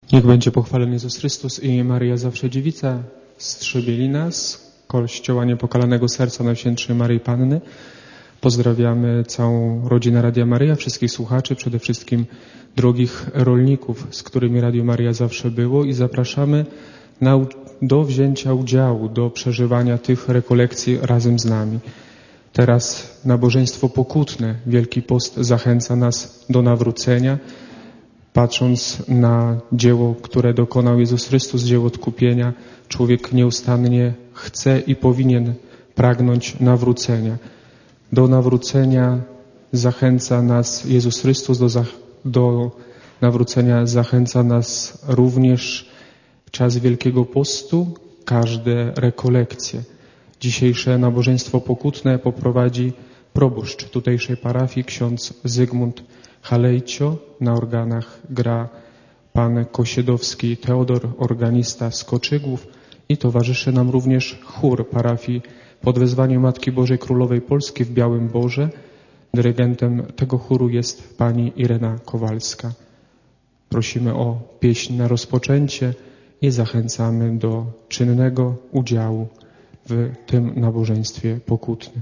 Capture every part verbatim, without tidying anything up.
Niech będzie pochwalony Jezus Chrystus i Maryja Zawsze Dziewica, Strzebielina z Kościoła Niepokalanego Serca Najświętszej Maryi Panny. Pozdrawiamy całą rodzinę Radia Maryja, wszystkich słuchaczy, przede wszystkim drogich rolników, z którymi Radio Maryja zawsze było, i zapraszamy na, do wzięcia udziału, do przeżywania tych rekolekcji razem z nami. Teraz nabożeństwo pokutne, Wielki Post zachęca nas do nawrócenia, patrząc na dzieło, które dokonał Jezus Chrystus, dzieło odkupienia. Człowiek nieustannie chce i powinien pragnąć nawrócenia. Do nawrócenia zachęca nas Jezus Chrystus, do, do nawrócenia zachęca nas również czas Wielkiego Postu, każde rekolekcje. Dzisiejsze nabożeństwo pokutne poprowadzi proboszcz tutejszej parafii, ksiądz Zygmunt Halejcio. Na organach gra pan Kosiedowski Teodor, organista z Koczygłów, i towarzyszy nam również chór parafii pod wezwaniem Matki Bożej Królowej Polski w Białym Borze. Dyrygentem tego chóru jest pani Irena Kowalska. Prosimy o pieśń na rozpoczęcie i zachęcamy do czynnego udziału w tym nabożeństwie pokutnym.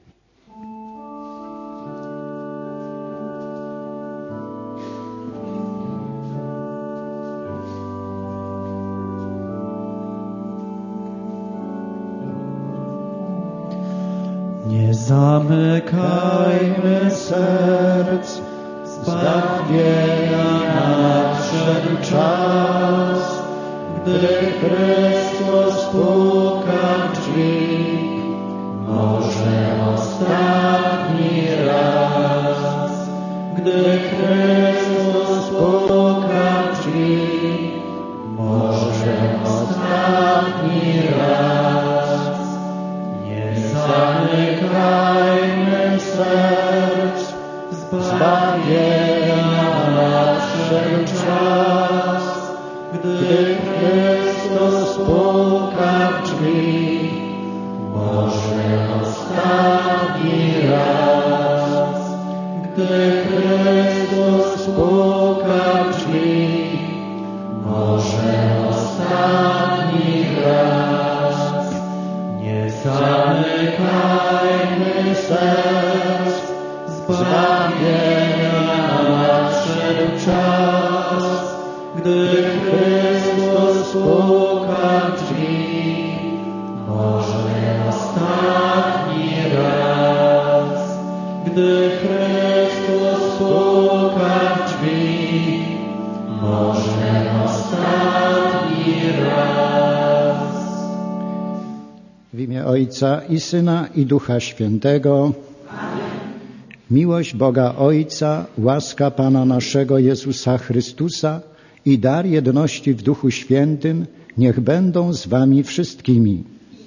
Nie zamykajmy serc, zbawienia nadszedł czas, gdy Chrystus puka w drzwi, może ostatni raz. Gdy Chrystus puka w drzwi, może ostatni raz. Nie zamykajmy serc, zbawienia nadszedł czas, gdy Chrystus puka w drzwi, może ostatni raz. Gdy Chrystus puka w drzwi, może ostatni raz. Nie zamykajmy serc, zbawienia nadszedł czas, gdy Chrystus puka w drzwi, może ostatni raz. Gdy Chrystus puka w drzwi, może ostatni raz. W imię Ojca i Syna i Ducha Świętego. Amen. Miłość Boga Ojca, łaska Pana naszego Jezusa Chrystusa i dar jedności w Duchu Świętym niech będą z wami wszystkimi.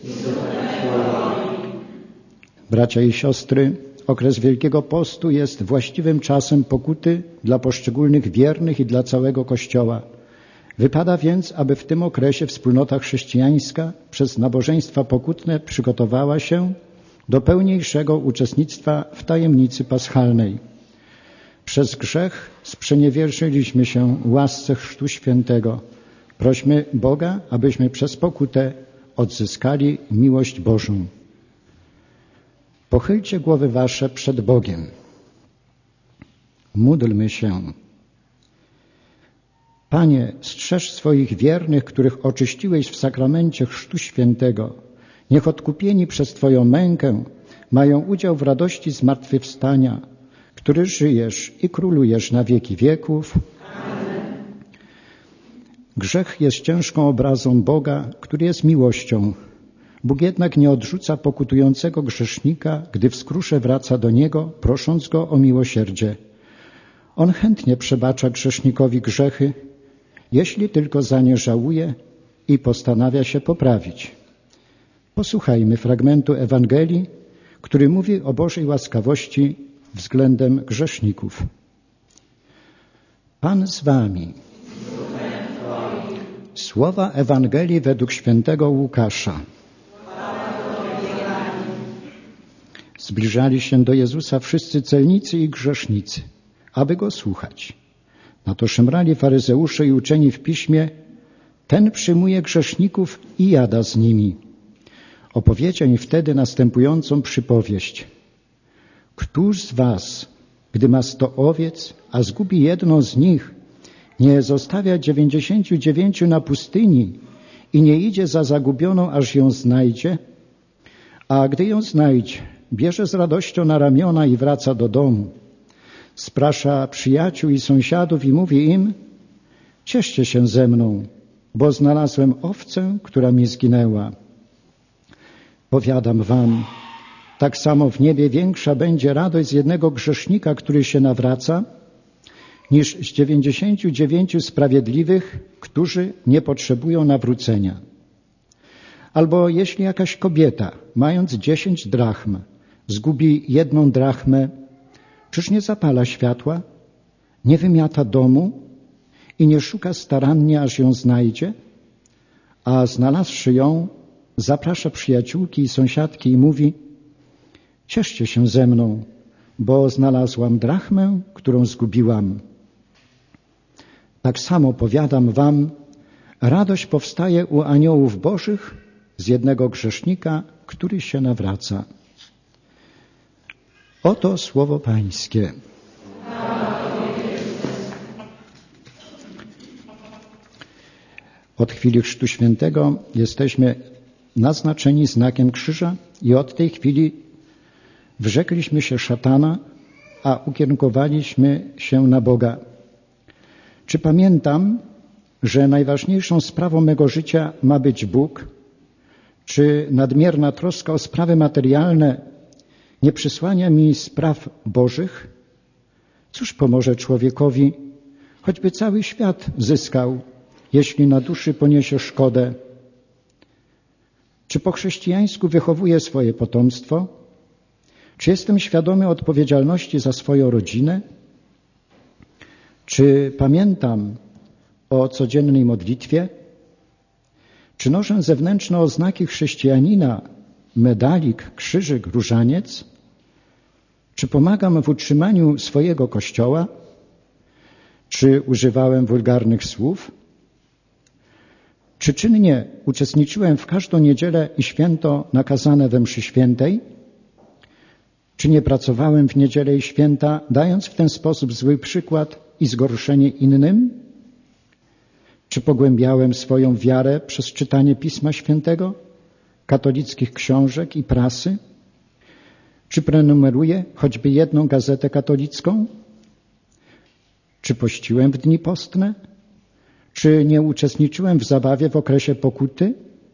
Bracia i siostry, okres Wielkiego Postu jest właściwym czasem pokuty dla poszczególnych wiernych i dla całego Kościoła. Wypada więc, aby w tym okresie wspólnota chrześcijańska przez nabożeństwa pokutne przygotowała się do pełniejszego uczestnictwa w tajemnicy paschalnej. Przez grzech sprzeniewierzyliśmy się łasce Chrztu Świętego. Prośmy Boga, abyśmy przez pokutę odzyskali miłość Bożą. Pochylcie głowy wasze przed Bogiem. Módlmy się. Panie, strzeż swoich wiernych, których oczyściłeś w sakramencie Chrztu Świętego. Niech odkupieni przez Twoją mękę mają udział w radości zmartwychwstania, który żyjesz i królujesz na wieki wieków. Amen. Grzech jest ciężką obrazą Boga, który jest miłością. Bóg jednak nie odrzuca pokutującego grzesznika, gdy w skrusze wraca do Niego, prosząc Go o miłosierdzie. On chętnie przebacza grzesznikowi grzechy, jeśli tylko za nie żałuje i postanawia się poprawić. Posłuchajmy fragmentu Ewangelii, który mówi o Bożej łaskawości względem grzeszników. Pan z wami. Słowa Ewangelii według świętego Łukasza. Zbliżali się do Jezusa wszyscy celnicy i grzesznicy, aby Go słuchać. Na to szemrali faryzeusze i uczeni w piśmie: ten przyjmuje grzeszników i jada z nimi. Opowiedział im wtedy następującą przypowieść. Któż z was, gdy ma sto owiec, a zgubi jedną z nich, nie zostawia dziewięćdziesięciu dziewięciu na pustyni i nie idzie za zagubioną, aż ją znajdzie? A gdy ją znajdzie, bierze z radością na ramiona i wraca do domu. Sprasza przyjaciół i sąsiadów i mówi im: cieszcie się ze mną, bo znalazłem owcę, która mi zginęła. Powiadam wam, tak samo w niebie większa będzie radość z jednego grzesznika, który się nawraca, niż z dziewięćdziesięciu dziewięciu sprawiedliwych, którzy nie potrzebują nawrócenia. Albo jeśli jakaś kobieta, mając dziesięć drachm, zgubi jedną drachmę, czyż nie zapala światła, nie wymiata domu i nie szuka starannie, aż ją znajdzie? A znalazłszy ją, zaprasza przyjaciółki i sąsiadki i mówi: cieszcie się ze mną, bo znalazłam drachmę, którą zgubiłam. Tak samo powiadam wam, radość powstaje u aniołów bożych z jednego grzesznika, który się nawraca. Oto słowo Pańskie. Od chwili Chrztu Świętego jesteśmy naznaczeni znakiem krzyża i od tej chwili wyrzekliśmy się szatana, a ukierunkowaliśmy się na Boga. Czy pamiętam, że najważniejszą sprawą mego życia ma być Bóg? Czy nadmierna troska o sprawy materialne nie przysłania mi spraw bożych? Cóż pomoże człowiekowi, choćby cały świat zyskał, jeśli na duszy poniesie szkodę? Czy po chrześcijańsku wychowuję swoje potomstwo? Czy jestem świadomy odpowiedzialności za swoją rodzinę? Czy pamiętam o codziennej modlitwie? Czy noszę zewnętrzne oznaki chrześcijanina, medalik, krzyżyk, różaniec? Czy pomagam w utrzymaniu swojego kościoła? Czy używałem wulgarnych słów? Czy czynnie uczestniczyłem w każdą niedzielę i święto nakazane we mszy świętej? Czy nie pracowałem w niedzielę i święta, dając w ten sposób zły przykład i zgorszenie innym? Czy pogłębiałem swoją wiarę przez czytanie Pisma Świętego, katolickich książek i prasy? Czy prenumeruję choćby jedną gazetę katolicką? Czy pościłem w dni postne? Czy nie uczestniczyłem w zabawie w okresie pokuty?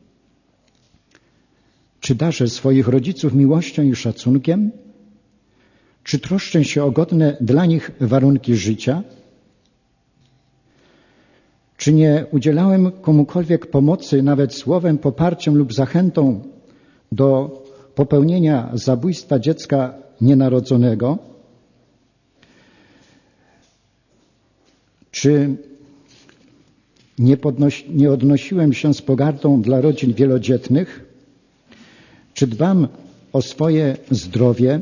Czy darzę swoich rodziców miłością i szacunkiem? Czy troszczę się o godne dla nich warunki życia? Czy nie udzielałem komukolwiek pomocy, nawet słowem, poparciem lub zachętą do popełnienia zabójstwa dziecka nienarodzonego? Czy nie, podnosi, nie odnosiłem się z pogardą dla rodzin wielodzietnych? Czy dbam o swoje zdrowie?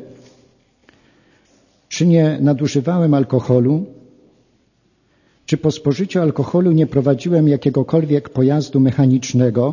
Czy nie nadużywałem alkoholu? Czy po spożyciu alkoholu nie prowadziłem jakiegokolwiek pojazdu mechanicznego?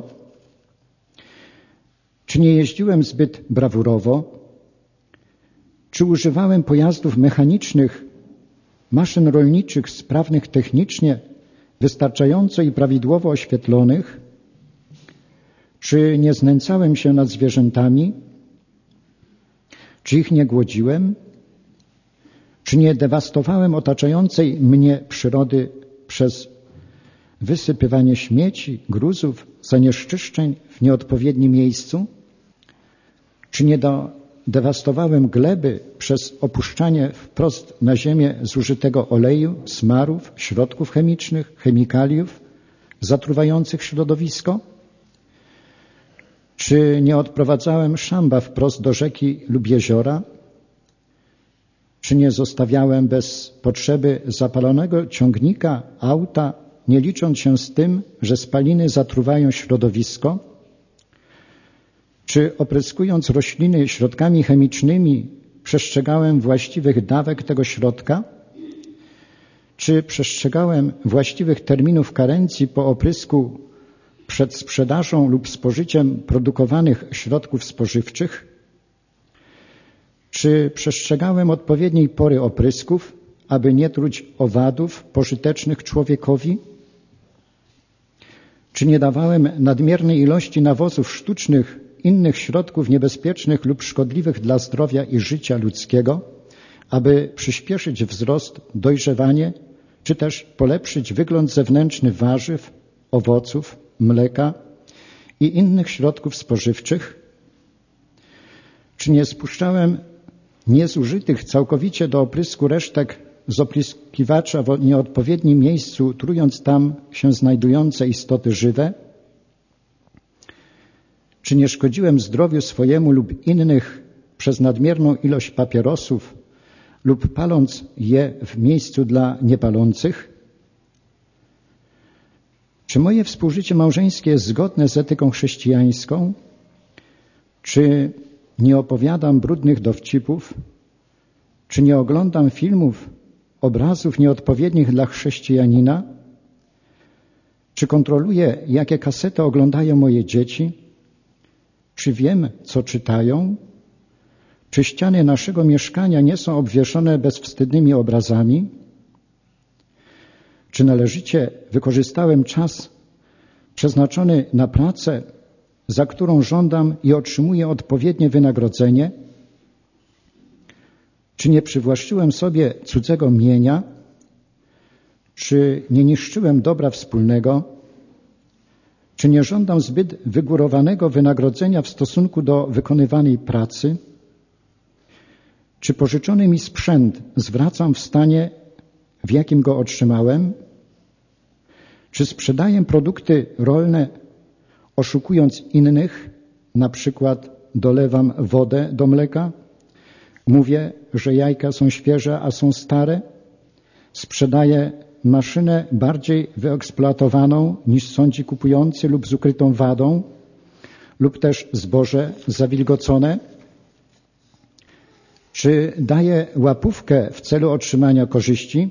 Czy nie jeździłem zbyt brawurowo? Czy używałem pojazdów mechanicznych, maszyn rolniczych sprawnych technicznie, wystarczająco i prawidłowo oświetlonych? Czy nie znęcałem się nad zwierzętami? Czy ich nie głodziłem? Czy nie dewastowałem otaczającej mnie przyrody przez wysypywanie śmieci, gruzów, zanieczyszczeń w nieodpowiednim miejscu? Czy nie do, dewastowałem gleby przez opuszczanie wprost na ziemię zużytego oleju, smarów, środków chemicznych, chemikaliów zatruwających środowisko? Czy nie odprowadzałem szamba wprost do rzeki lub jeziora? Czy nie zostawiałem bez potrzeby zapalonego ciągnika, auta, nie licząc się z tym, że spaliny zatruwają środowisko? Czy opryskując rośliny środkami chemicznymi przestrzegałem właściwych dawek tego środka? Czy przestrzegałem właściwych terminów karencji po oprysku przed sprzedażą lub spożyciem produkowanych środków spożywczych? Czy przestrzegałem odpowiedniej pory oprysków, aby nie truć owadów pożytecznych człowiekowi? Czy nie dawałem nadmiernej ilości nawozów sztucznych, innych środków niebezpiecznych lub szkodliwych dla zdrowia i życia ludzkiego, aby przyspieszyć wzrost, dojrzewanie, czy też polepszyć wygląd zewnętrzny warzyw, owoców, mleka i innych środków spożywczych? Czy nie spuszczałem niezużytych całkowicie do oprysku resztek z opryskiwacza w nieodpowiednim miejscu, trując tam się znajdujące istoty żywe? Czy nie szkodziłem zdrowiu swojemu lub innych przez nadmierną ilość papierosów lub paląc je w miejscu dla niepalących? Czy moje współżycie małżeńskie jest zgodne z etyką chrześcijańską? Czy nie opowiadam brudnych dowcipów? Czy nie oglądam filmów, obrazów nieodpowiednich dla chrześcijanina? Czy kontroluję, jakie kasety oglądają moje dzieci? Czy wiem, co czytają? Czy ściany naszego mieszkania nie są obwieszone bezwstydnymi obrazami? Czy należycie wykorzystałem czas przeznaczony na pracę, za którą żądam i otrzymuję odpowiednie wynagrodzenie? Czy nie przywłaszczyłem sobie cudzego mienia? Czy nie niszczyłem dobra wspólnego? Czy nie żądam zbyt wygórowanego wynagrodzenia w stosunku do wykonywanej pracy? Czy pożyczony mi sprzęt zwracam w stanie, w jakim go otrzymałem? Czy sprzedaję produkty rolne, oszukując innych, na przykład dolewam wodę do mleka? Mówię, że jajka są świeże, a są stare? Sprzedaję maszynę bardziej wyeksploatowaną niż sądzi kupujący lub z ukrytą wadą, lub też zboże zawilgocone? Czy daję łapówkę w celu otrzymania korzyści?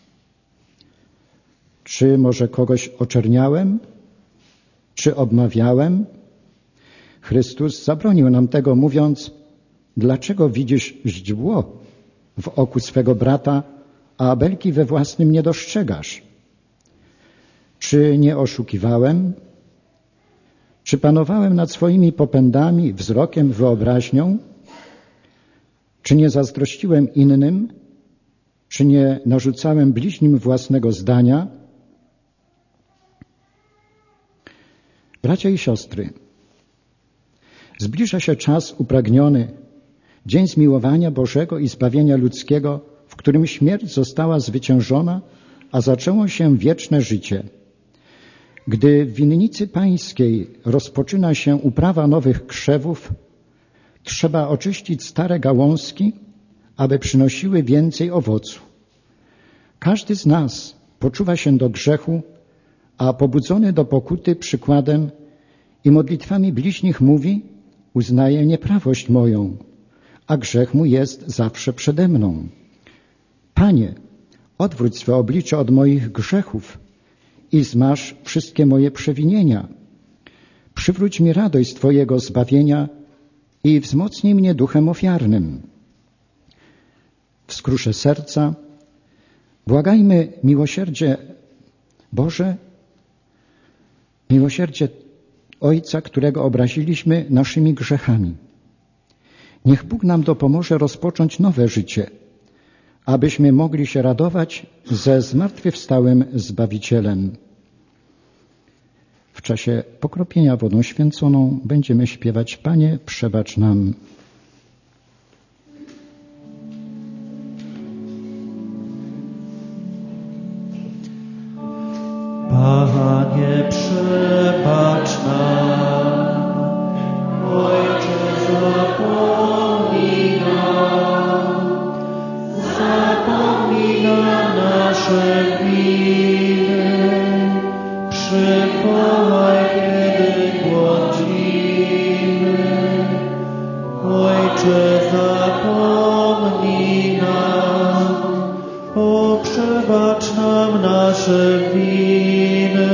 Czy może kogoś oczerniałem? Czy obmawiałem? Chrystus zabronił nam tego, mówiąc: dlaczego widzisz źdźbło w oku swego brata, a belki we własnym nie dostrzegasz? Czy nie oszukiwałem? Czy panowałem nad swoimi popędami, wzrokiem, wyobraźnią? Czy nie zazdrościłem innym? Czy nie narzucałem bliźnim własnego zdania? Bracia i siostry, zbliża się czas upragniony, dzień zmiłowania Bożego i zbawienia ludzkiego, w którym śmierć została zwyciężona, a zaczęło się wieczne życie. Gdy w winnicy pańskiej rozpoczyna się uprawa nowych krzewów, trzeba oczyścić stare gałązki, aby przynosiły więcej owocu. Każdy z nas poczuwa się do grzechu, a pobudzony do pokuty przykładem i modlitwami bliźnich mówi: uznaję nieprawość moją, a grzech mój jest zawsze przede mną. Panie, odwróć swe oblicze od moich grzechów i zmaż wszystkie moje przewinienia. Przywróć mi radość Twojego zbawienia i wzmocnij mnie duchem ofiarnym. W skrusze serca błagajmy miłosierdzie Boże, miłosierdzie Ojca, którego obraziliśmy naszymi grzechami. Niech Bóg nam dopomoże rozpocząć nowe życie, abyśmy mogli się radować ze zmartwychwstałym Zbawicielem. W czasie pokropienia wodą święconą będziemy śpiewać: Panie, przebacz nam. Panie, przebacz nam, Ojcze, zapomnij nam, zapomnij nam nasze winy, przywołaj, kiedy błądzimy. Ojcze, zapomnij nam, o przebacz nasze winy,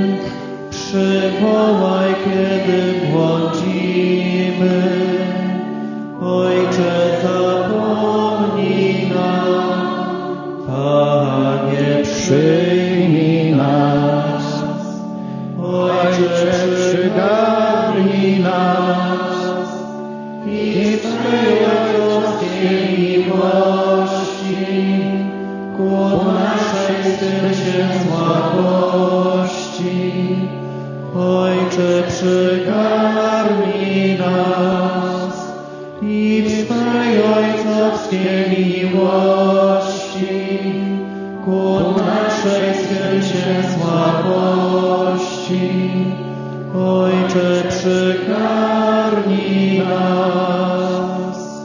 przywołaj, kiedy błądzimy. Ojcze, zapomnij nam, Panie, przyjmij nas. Ojcze, przygarnij nas i Twojej ojcowskiej miłości ku naszej sercie słabości. Ojcze, przygarnij nas i w Twojej ojcowskiej miłości ku naszej sercie słabości. Ojcze, przygarnij nas.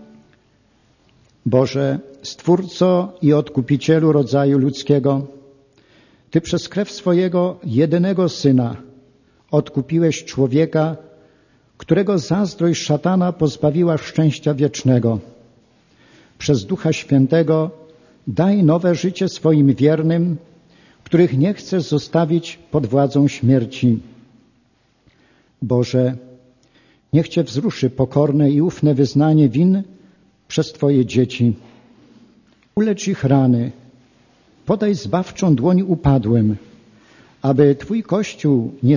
Boże, Stwórco i Odkupicielu rodzaju ludzkiego, Ty przez krew swojego jedynego Syna odkupiłeś człowieka, którego zazdrość szatana pozbawiła szczęścia wiecznego. Przez Ducha Świętego daj nowe życie swoim wiernym, których nie chcesz zostawić pod władzą śmierci. Boże, niech Cię wzruszy pokorne i ufne wyznanie win przez Twoje dzieci. Ulecz ich rany, podaj zbawczą dłoń upadłym, aby Twój Kościół nie,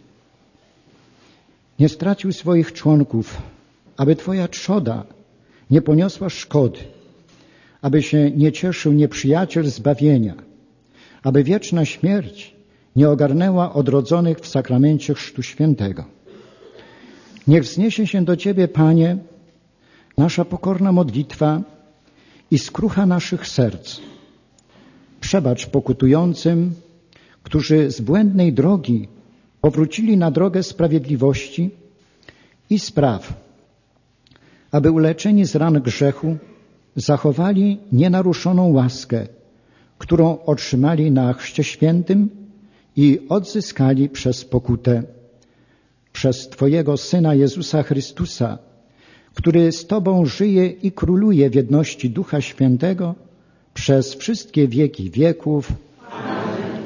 nie stracił swoich członków, aby Twoja trzoda nie poniosła szkody, aby się nie cieszył nieprzyjaciel zbawienia, aby wieczna śmierć nie ogarnęła odrodzonych w sakramencie Chrztu Świętego. Niech wzniesie się do Ciebie, Panie, nasza pokorna modlitwa i skrucha naszych serc. Przebacz pokutującym, którzy z błędnej drogi powrócili na drogę sprawiedliwości i spraw, aby uleczeni z ran grzechu zachowali nienaruszoną łaskę, którą otrzymali na Chrzcie Świętym i odzyskali przez pokutę. Przez Twojego Syna Jezusa Chrystusa, który z Tobą żyje i króluje w jedności Ducha Świętego przez wszystkie wieki wieków. Amen.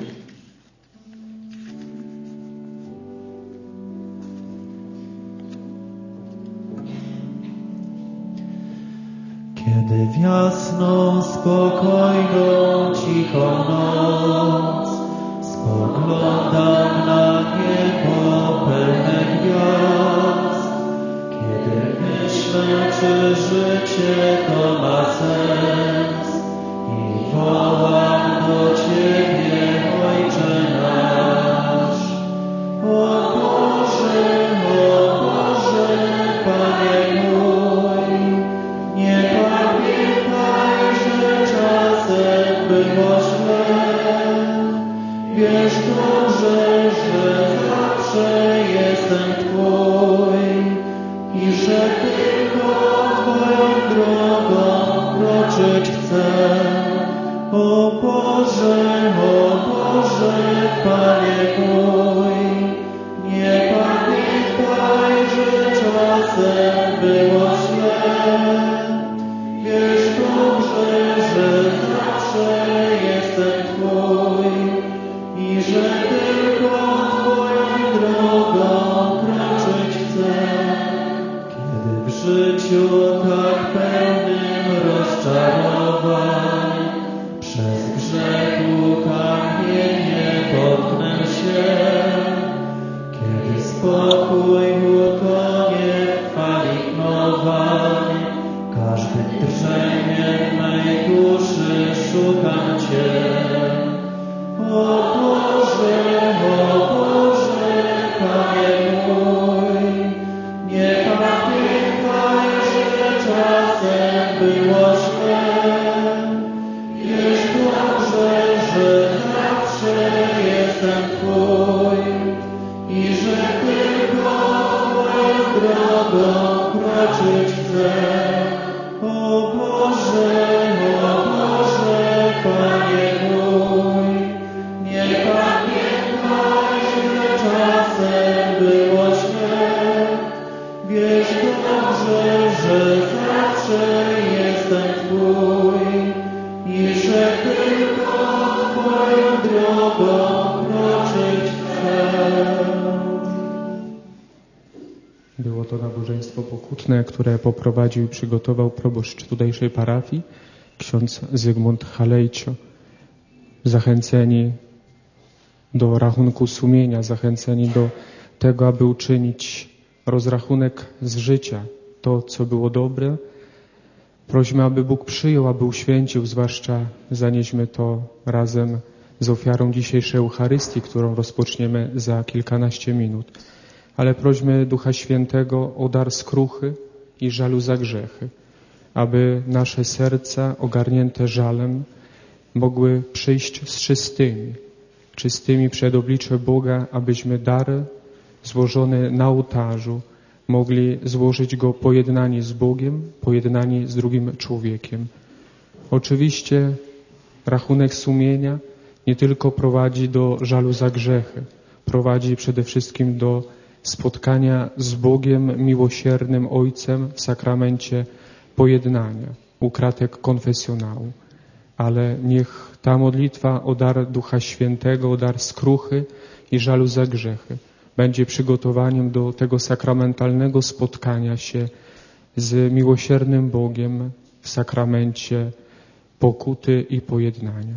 Kiedy w jasną, spokojną, cichą noc spoglądam na niebo pełne gwiazd, kiedy myślę, czy życie to ma sens i wołam do Ciebie, Ojcze nasz. O Boże, o Boże, Panie mój, nie pamiętaj, że czasem było źle. Wiesz dobrze, że zawsze jestem Twój i że tylko Twoją drogą kroczyć chcę. O Boże, o Boże, Panie mój, nie pamiętaj, że czasem było źle. Wiesz dobrze, że zawsze jestem Twój i że tylko Twoją drogą kroczyć chcę. Kiedy w życiu tak pełnym rozczarowań to nabożeństwo pokutne, które poprowadził i przygotował proboszcz tutejszej parafii, ksiądz Zygmunt Halejcio. Zachęceni do rachunku sumienia, zachęceni do tego, aby uczynić rozrachunek z życia, to, co było dobre. Prośmy, aby Bóg przyjął, aby uświęcił, zwłaszcza zanieśmy to razem z ofiarą dzisiejszej Eucharystii, którą rozpoczniemy za kilkanaście minut. Ale prośmy Ducha Świętego o dar skruchy i żalu za grzechy, aby nasze serca ogarnięte żalem mogły przyjść z czystymi, czystymi przed oblicze Boga, abyśmy dar złożony na ołtarzu mogli złożyć go pojednani z Bogiem, pojednani z drugim człowiekiem. Oczywiście rachunek sumienia nie tylko prowadzi do żalu za grzechy, prowadzi przede wszystkim do spotkania z Bogiem miłosiernym Ojcem w sakramencie pojednania, u kratek konfesjonału. Ale niech ta modlitwa o dar Ducha Świętego, o dar skruchy i żalu za grzechy będzie przygotowaniem do tego sakramentalnego spotkania się z miłosiernym Bogiem w sakramencie pokuty i pojednania.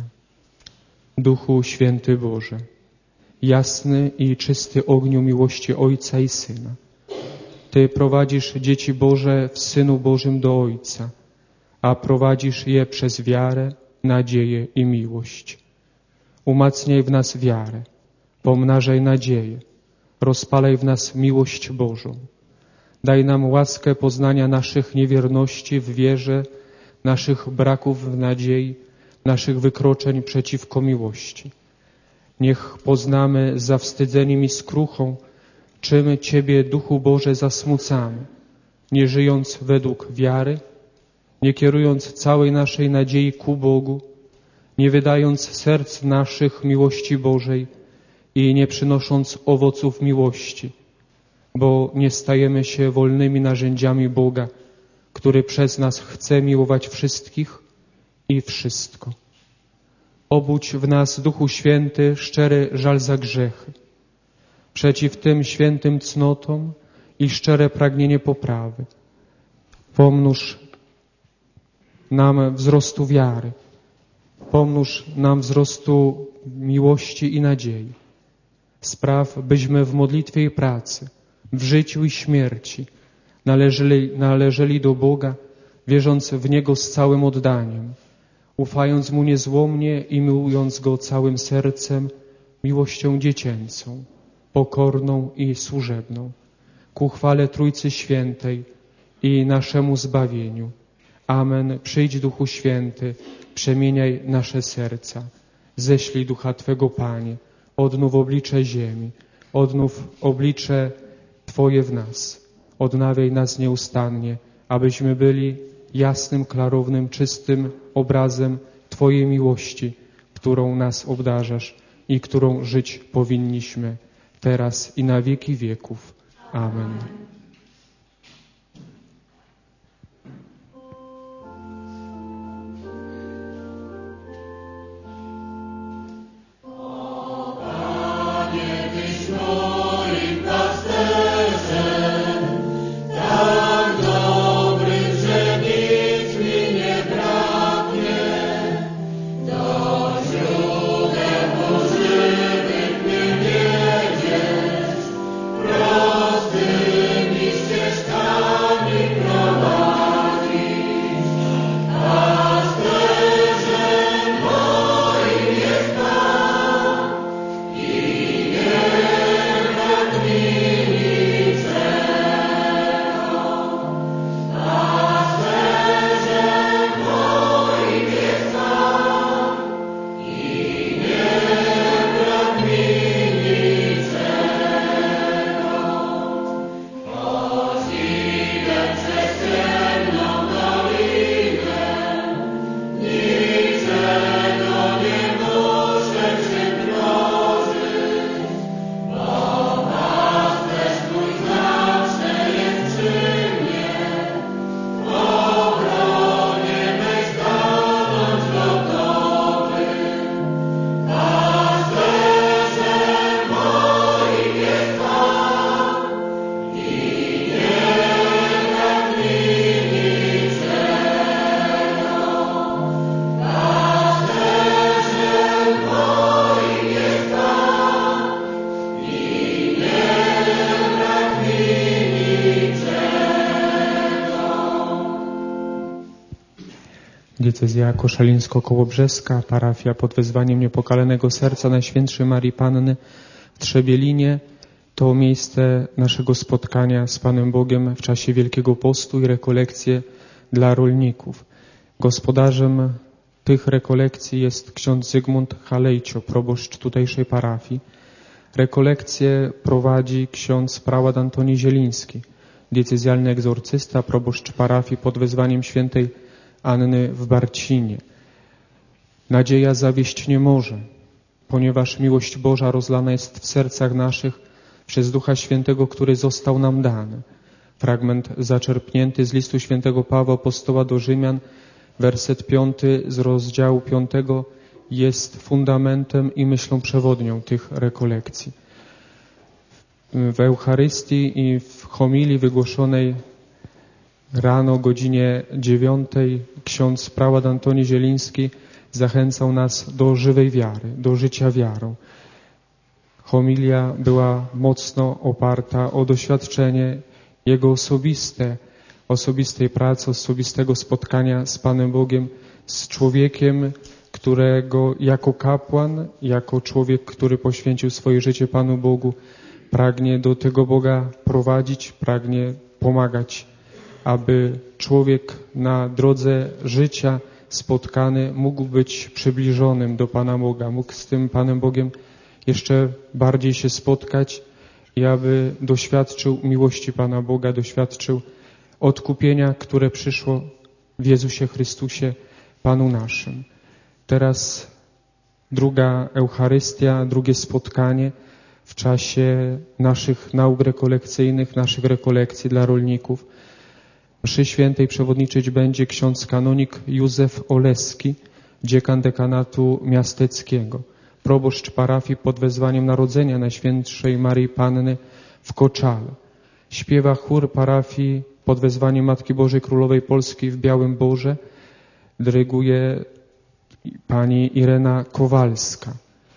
Duchu Święty Boże, jasny i czysty ogniu miłości Ojca i Syna, Ty prowadzisz dzieci Boże w Synu Bożym do Ojca, a prowadzisz je przez wiarę, nadzieję i miłość. Umacniaj w nas wiarę, pomnażaj nadzieję, rozpalaj w nas miłość Bożą. Daj nam łaskę poznania naszych niewierności w wierze, naszych braków w nadziei, naszych wykroczeń przeciwko miłości. Niech poznamy zawstydzeniem i skruchą, czym Ciebie, Duchu Boże, zasmucamy, nie żyjąc według wiary, nie kierując całej naszej nadziei ku Bogu, nie wydając serc naszych miłości Bożej i nie przynosząc owoców miłości, bo nie stajemy się wolnymi narzędziami Boga, który przez nas chce miłować wszystkich i wszystko. Obudź w nas, Duchu Święty, szczery żal za grzechy, przeciw tym świętym cnotom i szczere pragnienie poprawy. Pomnóż nam wzrostu wiary, pomnóż nam wzrostu miłości i nadziei. Spraw, byśmy w modlitwie i pracy, w życiu i śmierci należeli, należeli do Boga, wierząc w Niego z całym oddaniem, ufając Mu niezłomnie i miłując Go całym sercem, miłością dziecięcą, pokorną i służebną, ku chwale Trójcy Świętej i naszemu zbawieniu. Amen. Przyjdź, Duchu Święty, przemieniaj nasze serca. Ześlij Ducha Twego, Panie, odnów oblicze ziemi, odnów oblicze Twoje w nas. Odnawiaj nas nieustannie, abyśmy byli jasnym, klarownym, czystym obrazem Twojej miłości, którą nas obdarzasz i którą żyć powinniśmy teraz i na wieki wieków. Amen. Prosty Diecezja koszalińsko-kołobrzeska, parafia pod wezwaniem Niepokalanego Serca Najświętszej Marii Panny w Trzebielinie to miejsce naszego spotkania z Panem Bogiem w czasie Wielkiego Postu i rekolekcje dla rolników. Gospodarzem tych rekolekcji jest ksiądz Zygmunt Halejcio, proboszcz tutejszej parafii. Rekolekcje prowadzi ksiądz prałat Antoni Zieliński, diecezjalny egzorcysta, proboszcz parafii pod wezwaniem świętej Anny w Barcinie. Nadzieja zawieść nie może, ponieważ miłość Boża rozlana jest w sercach naszych przez Ducha Świętego, który został nam dany. Fragment zaczerpnięty z listu świętego Pawła apostoła do Rzymian, werset piąty z rozdziału piątego jest fundamentem i myślą przewodnią tych rekolekcji. W Eucharystii i w homilii wygłoszonej rano o godzinie dziewiątej ksiądz prałat Antoni Zieliński zachęcał nas do żywej wiary, do życia wiarą. Homilia była mocno oparta o doświadczenie jego osobiste, osobistej pracy, osobistego spotkania z Panem Bogiem, z człowiekiem, którego jako kapłan, jako człowiek, który poświęcił swoje życie Panu Bogu, pragnie do tego Boga prowadzić, pragnie pomagać, aby człowiek na drodze życia spotkany mógł być przybliżonym do Pana Boga, mógł z tym Panem Bogiem jeszcze bardziej się spotkać i aby doświadczył miłości Pana Boga, doświadczył odkupienia, które przyszło w Jezusie Chrystusie, Panu naszym. Teraz druga Eucharystia, drugie spotkanie w czasie naszych nauk rekolekcyjnych, naszych rekolekcji dla rolników. Mszy świętej przewodniczyć będzie ksiądz kanonik Józef Oleski, dziekan dekanatu miasteckiego, proboszcz parafii pod wezwaniem Narodzenia Najświętszej Marii Panny w Koczale. Śpiewa chór parafii pod wezwaniem Matki Bożej Królowej Polski w Białym Borze. Dyryguje pani Irena Kowalska.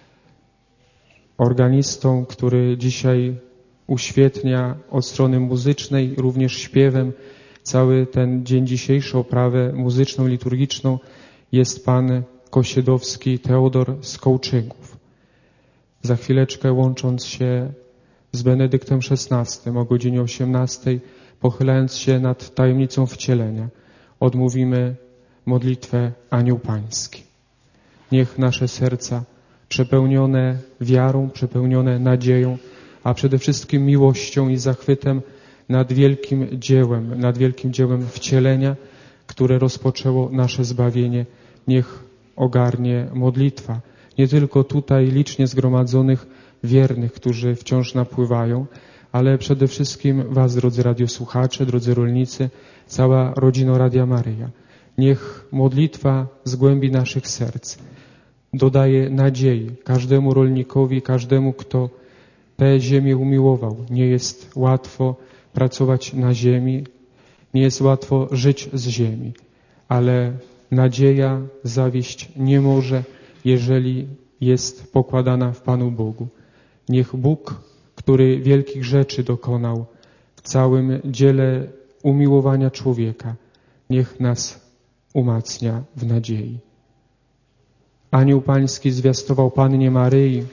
Organistą, który dzisiaj uświetnia od strony muzycznej, również śpiewem, cały ten dzień dzisiejszy, oprawę muzyczną, liturgiczną, jest pan Kosiedowski Teodor z Kołczygów. Za chwileczkę, łącząc się z Benedyktem szesnastym o godzinie osiemnastej, pochylając się nad tajemnicą wcielenia, odmówimy modlitwę Anioł Pański. Niech nasze serca przepełnione wiarą, przepełnione nadzieją, a przede wszystkim miłością i zachwytem nad wielkim dziełem, nad wielkim dziełem wcielenia, które rozpoczęło nasze zbawienie, niech ogarnie modlitwa. Nie tylko tutaj licznie zgromadzonych wiernych, którzy wciąż napływają, ale przede wszystkim was, drodzy radiosłuchacze, drodzy rolnicy, cała rodzina Radia Maryja. Niech modlitwa z głębi naszych serc dodaje nadziei każdemu rolnikowi, każdemu, kto tę ziemię umiłował. Nie jest łatwo pracować na ziemi, nie jest łatwo żyć z ziemi, ale nadzieja zawieść nie może, jeżeli jest pokładana w Panu Bogu. Niech Bóg, który wielkich rzeczy dokonał w całym dziele umiłowania człowieka, niech nas umacnia w nadziei. Anioł Pański zwiastował Pannie Maryi: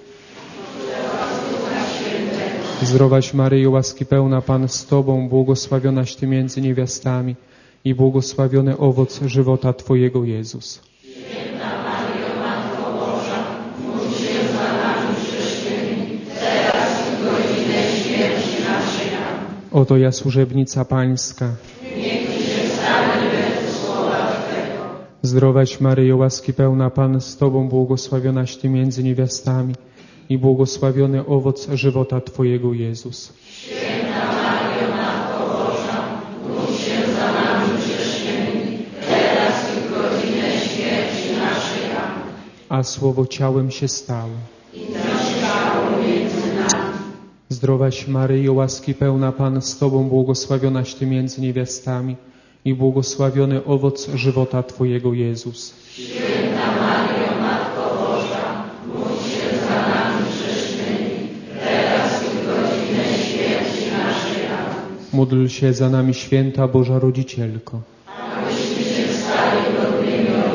Zdrowaś Maryjo, łaski pełna, Pan z Tobą, błogosławionaś Ty między niewiastami i błogosławiony owoc żywota Twojego, Jezus. Święta Maryjo, Matko Boża, módl się za nami grzesznymi, teraz i w godzinę śmierci naszej. Amen. Oto ja, służebnica Pańska. Niech mi się stanie według słowa Twego. Zdrowaś Maryjo, łaski pełna, Pan z Tobą, błogosławionaś Ty między niewiastami i błogosławiony owoc żywota Twojego, Jezus. Święta Maryjo, Matko Boża, módl się za nami grzesznymi, teraz i w godzinę śmierci naszej. Amen. A Słowo ciałem się stało I zamieszkało między nami. Zdrowaś Maryjo, łaski pełna, Pan z Tobą, błogosławionaś Ty między niewiastami i błogosławiony owoc żywota Twojego, Jezus. Święta Maryjo, Matko Boża, módl się za nami grzesznymi, teraz i w godzinę śmierci naszej. Amen. Módl się za nami, święta Boża Rodzicielko. Abyśmy się stali godnymi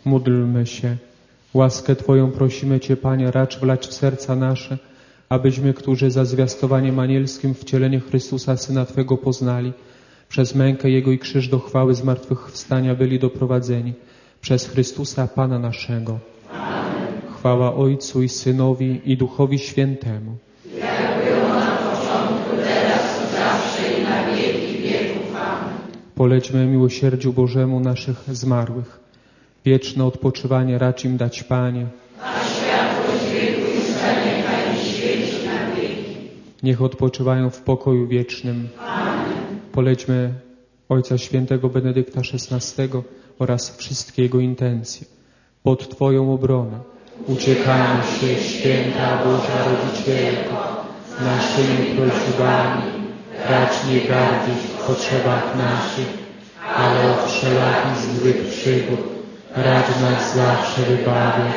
Módlmy się. Łaskę Twoją prosimy Cię, Panie, racz wlać w serca nasze, abyśmy, którzy za zwiastowaniem anielskim wcielenie Chrystusa, Syna Twego poznali, przez mękę Jego i krzyż do chwały zmartwychwstania byli doprowadzeni. Przez Chrystusa Pana naszego. Amen. Chwała Ojcu i Synowi i Duchowi Świętemu. Jak było na początku, teraz i zawsze i na wieki wieków. Amen. Polećmy miłosierdziu Bożemu naszych zmarłych. Wieczne odpoczywanie racz im dać, Panie. A światłość wiekuista niechaj im świeci na wieki. Niech odpoczywają w pokoju wiecznym. Amen. Polećmy Ojca Świętego Benedykta szesnastego oraz wszystkie jego intencje. Pod Twoją obronę uciekamy się, Święta Boża Rodzicielko, z naszymi prośbami. Racz nie gardzić w potrzebach naszych, ale od wszelakich złych przygód racz nas zawsze wybawiać.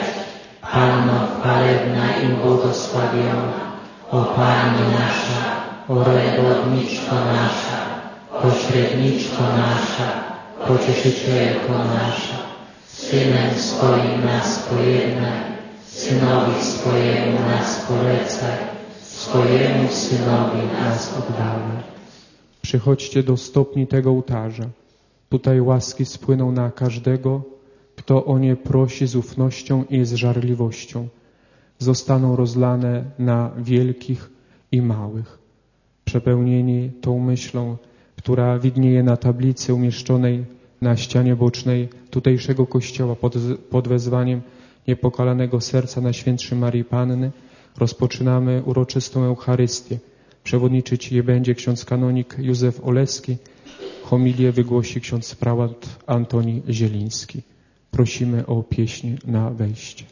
Panno chwalebna i błogosławiona, o Panno nasza, orędowniczko nasza, pośredniczko nasza, pocieszycielko nasza, Synem swoim nas pojednaj, Synowi swojemu nas polecaj, swojemu Synowi nas oddawaj. Przychodźcie do stopni tego ołtarza. Tutaj łaski spłyną na każdego, kto o nie prosi z ufnością i z żarliwością. Zostaną rozlane na wielkich i małych. Przepełnieni tą myślą, która widnieje na tablicy umieszczonej na ścianie bocznej tutejszego kościoła pod, pod wezwaniem Niepokalanego Serca Najświętszej Maryi Panny, rozpoczynamy uroczystą Eucharystię. Przewodniczyć je będzie ksiądz kanonik Józef Oleski. Homilię wygłosi ksiądz prałat Antoni Zieliński. Prosimy o pieśń na wejście.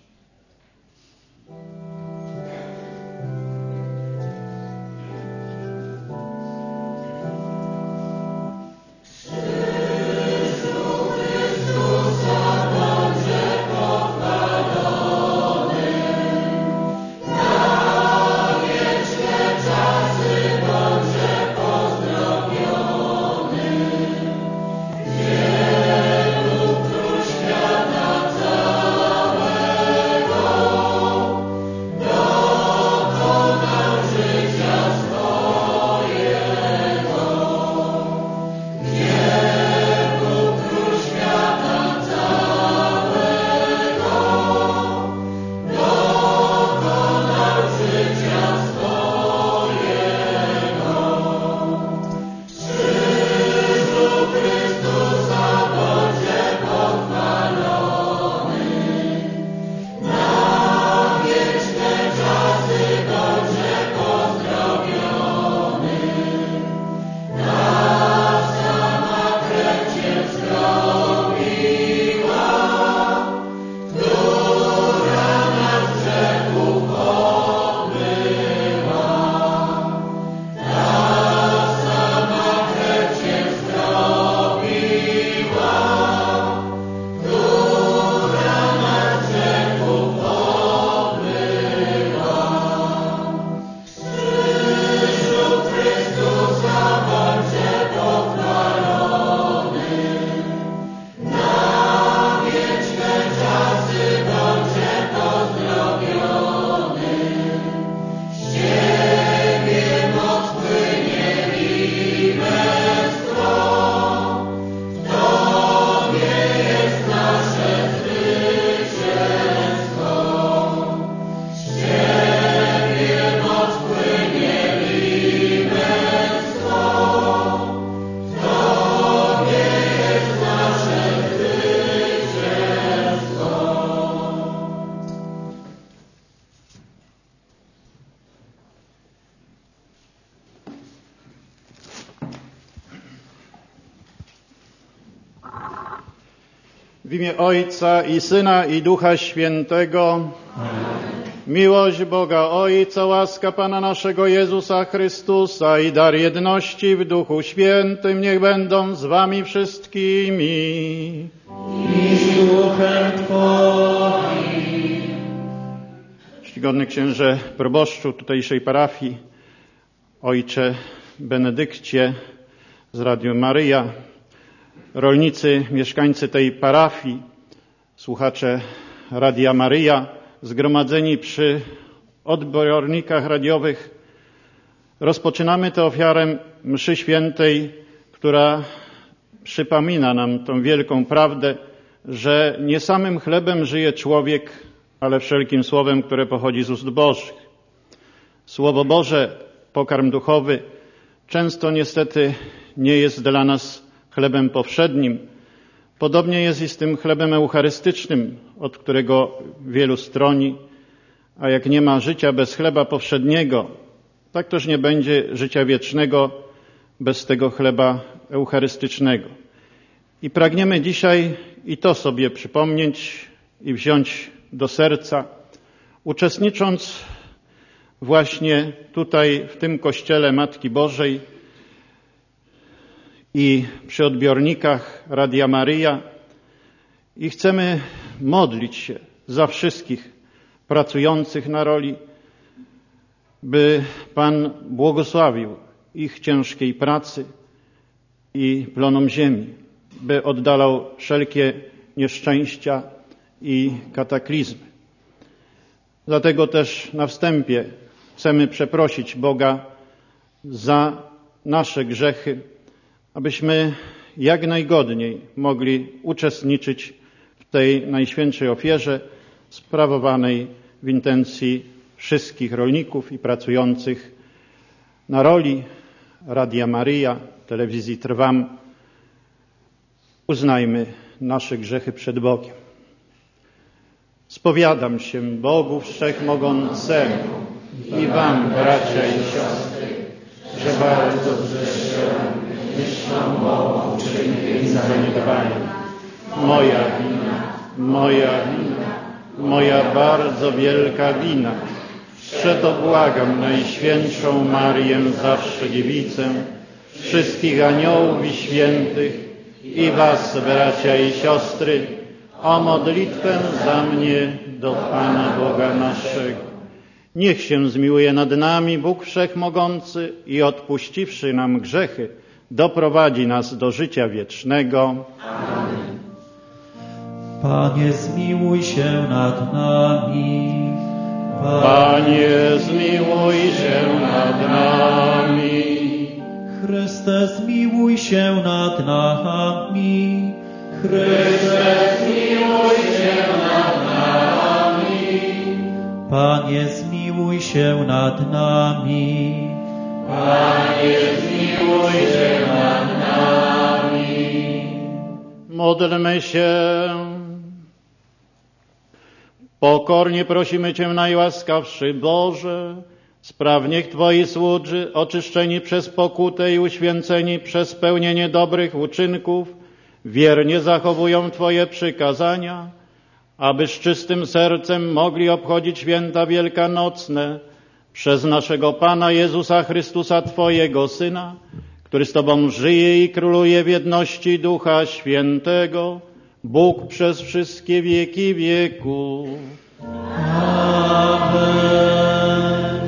W imię Ojca i Syna i Ducha Świętego. Amen. Miłość Boga Ojca, łaska Pana naszego Jezusa Chrystusa i dar jedności w Duchu Świętym niech będą z wami wszystkimi. I z duchem Twoim. Czcigodny księże proboszczu tutejszej parafii, ojcze Benedykcie z Radiu Maryja, rolnicy, mieszkańcy tej parafii, słuchacze Radia Maryja, zgromadzeni przy odbiornikach radiowych, rozpoczynamy tę ofiarę mszy świętej, która przypomina nam tą wielką prawdę, że nie samym chlebem żyje człowiek, ale wszelkim słowem, które pochodzi z ust Bożych. Słowo Boże, pokarm duchowy, często niestety nie jest dla nas chlebem powszednim. Podobnie jest i z tym chlebem eucharystycznym, od którego wielu stroni, a jak nie ma życia bez chleba powszedniego, tak też nie będzie życia wiecznego bez tego chleba eucharystycznego. I pragniemy dzisiaj i to sobie przypomnieć i wziąć do serca, uczestnicząc właśnie tutaj w tym kościele Matki Bożej i przy odbiornikach Radia Maryja, i chcemy modlić się za wszystkich pracujących na roli, by Pan błogosławił ich ciężkiej pracy i plonom ziemi, by oddalał wszelkie nieszczęścia i kataklizmy. Dlatego też na wstępie chcemy przeprosić Boga za nasze grzechy, abyśmy jak najgodniej mogli uczestniczyć w tej najświętszej ofierze sprawowanej w intencji wszystkich rolników i pracujących na roli Radia Maryja, telewizji Trwam. Uznajmy nasze grzechy przed Bogiem. Spowiadam się Bogu Wszechmogącemu i wam, bracia i siostry, że bardzo zgrzeszyłem myślą, mową, czyniem i zaniedbaniem. Moja wina, moja wina, moja bardzo wielka wina. Przeto błagam Najświętszą Marię, zawsze Dziewicę, wszystkich aniołów i świętych i was, bracia i siostry, o modlitwę za mnie do Pana Boga naszego. Niech się zmiłuje nad nami Bóg Wszechmogący i odpuściwszy nam grzechy, doprowadzi nas do życia wiecznego. Amen. Panie, zmiłuj się nad nami. Panie, zmiłuj się nad nami. Chryste, zmiłuj się nad nami. Chryste, zmiłuj się nad nami. Panie, zmiłuj się nad nami. Panie, zmiłuj się nad nami. Módlmy się. Pokornie prosimy Cię, najłaskawszy Boże, spraw niech Twoi słudzy, oczyszczeni przez pokutę i uświęceni przez spełnienie dobrych uczynków, wiernie zachowują Twoje przykazania, aby z czystym sercem mogli obchodzić święta wielkanocne przez naszego Pana Jezusa Chrystusa, Twojego Syna, który z Tobą żyje i króluje w jedności Ducha Świętego, Bóg przez wszystkie wieki wieków. Amen.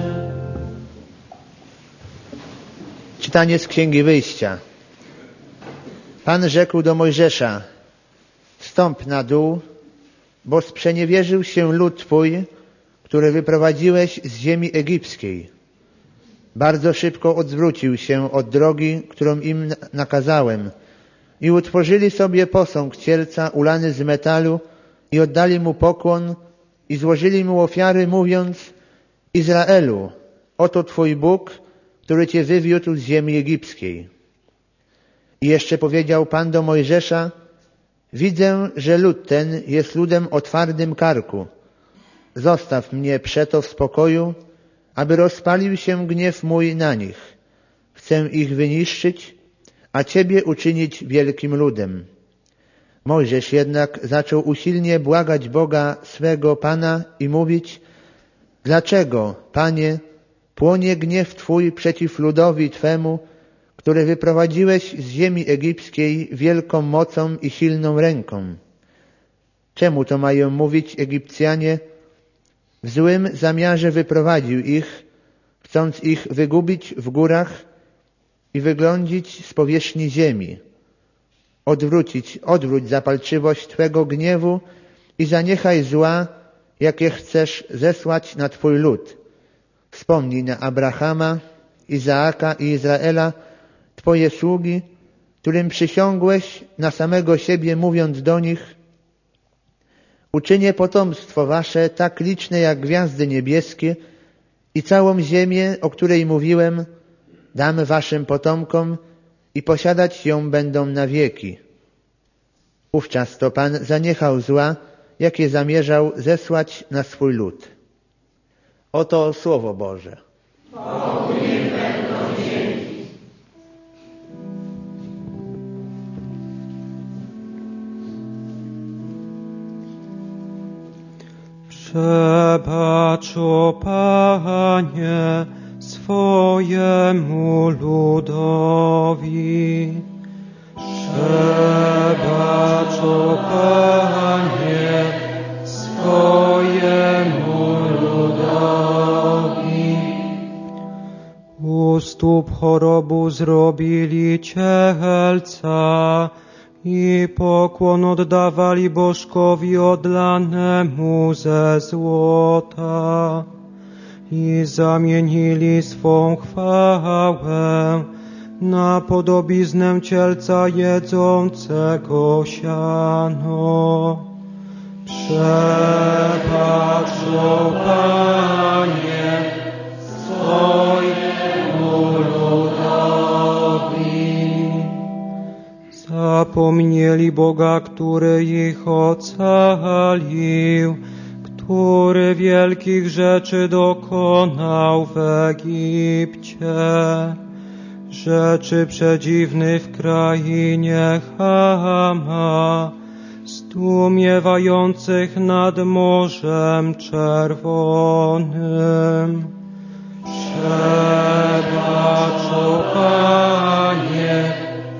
Czytanie z Księgi Wyjścia. Pan rzekł do Mojżesza: stąp na dół, bo sprzeniewierzył się lud Twój, który wyprowadziłeś z ziemi egipskiej. Bardzo szybko odwrócił się od drogi, którą im nakazałem, i utworzyli sobie posąg cielca ulany z metalu i oddali mu pokłon i złożyli mu ofiary, mówiąc: Izraelu, oto Twój Bóg, który Cię wywiódł z ziemi egipskiej. I jeszcze powiedział Pan do Mojżesza: widzę, że lud ten jest ludem o twardym karku. Zostaw mnie przeto w spokoju, aby rozpalił się gniew mój na nich. Chcę ich wyniszczyć, a Ciebie uczynić wielkim ludem. Mojżesz jednak zaczął usilnie błagać Boga swego Pana i mówić: dlaczego, Panie, płonie gniew Twój przeciw ludowi Twemu, który wyprowadziłeś z ziemi egipskiej wielką mocą i silną ręką? Czemu to mają mówić Egipcjanie? W złym zamiarze wyprowadził ich, chcąc ich wygubić w górach i wyglądzić z powierzchni ziemi. Odwrócić, odwróć zapalczywość Twego gniewu i zaniechaj zła, jakie chcesz zesłać na Twój lud. Wspomnij na Abrahama, Izaaka i Izraela, Twoje sługi, którym przysiągłeś na samego siebie, mówiąc do nich: uczynię potomstwo wasze tak liczne jak gwiazdy niebieskie i całą ziemię, o której mówiłem, dam waszym potomkom i posiadać ją będą na wieki. Wówczas to Pan zaniechał zła, jakie zamierzał zesłać na swój lud. Oto Słowo Boże. Bogu niech będą dzięki. Przebacz, o Panie, swojemu ludowi. Przebacz, o Panie, swojemu ludowi. U stóp chorobu zrobili cielca i pokłon oddawali bożkowi odlanemu ze złota i zamienili swą chwałę na podobiznę cielca jedzącego siano. Przebacz, o Panie, swojemu ludowi. Zapomnieli Boga, który ich ocalił, który wielkich rzeczy dokonał w Egipcie, rzeczy przedziwnych w krainie Chama, zdumiewających nad Morzem Czerwonym. Przebacz, o Panie,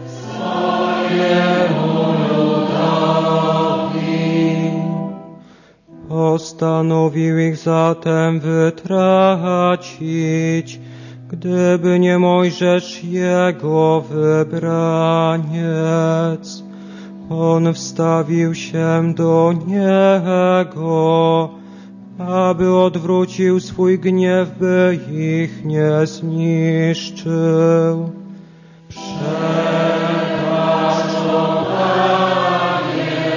swojemu ludowi. Postanowił ich zatem wytracić, gdyby nie Mojżesz, jego wybraniec. On wstawił się do niego, aby odwrócił swój gniew, by ich nie zniszczył. Przebacz, o Panie,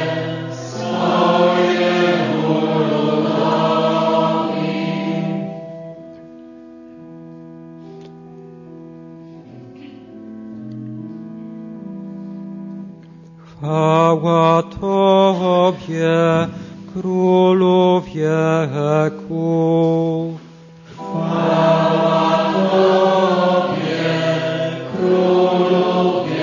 swojemu ludowi. Chwała Tobie, Królu wieków. Chwała Tobie, Królu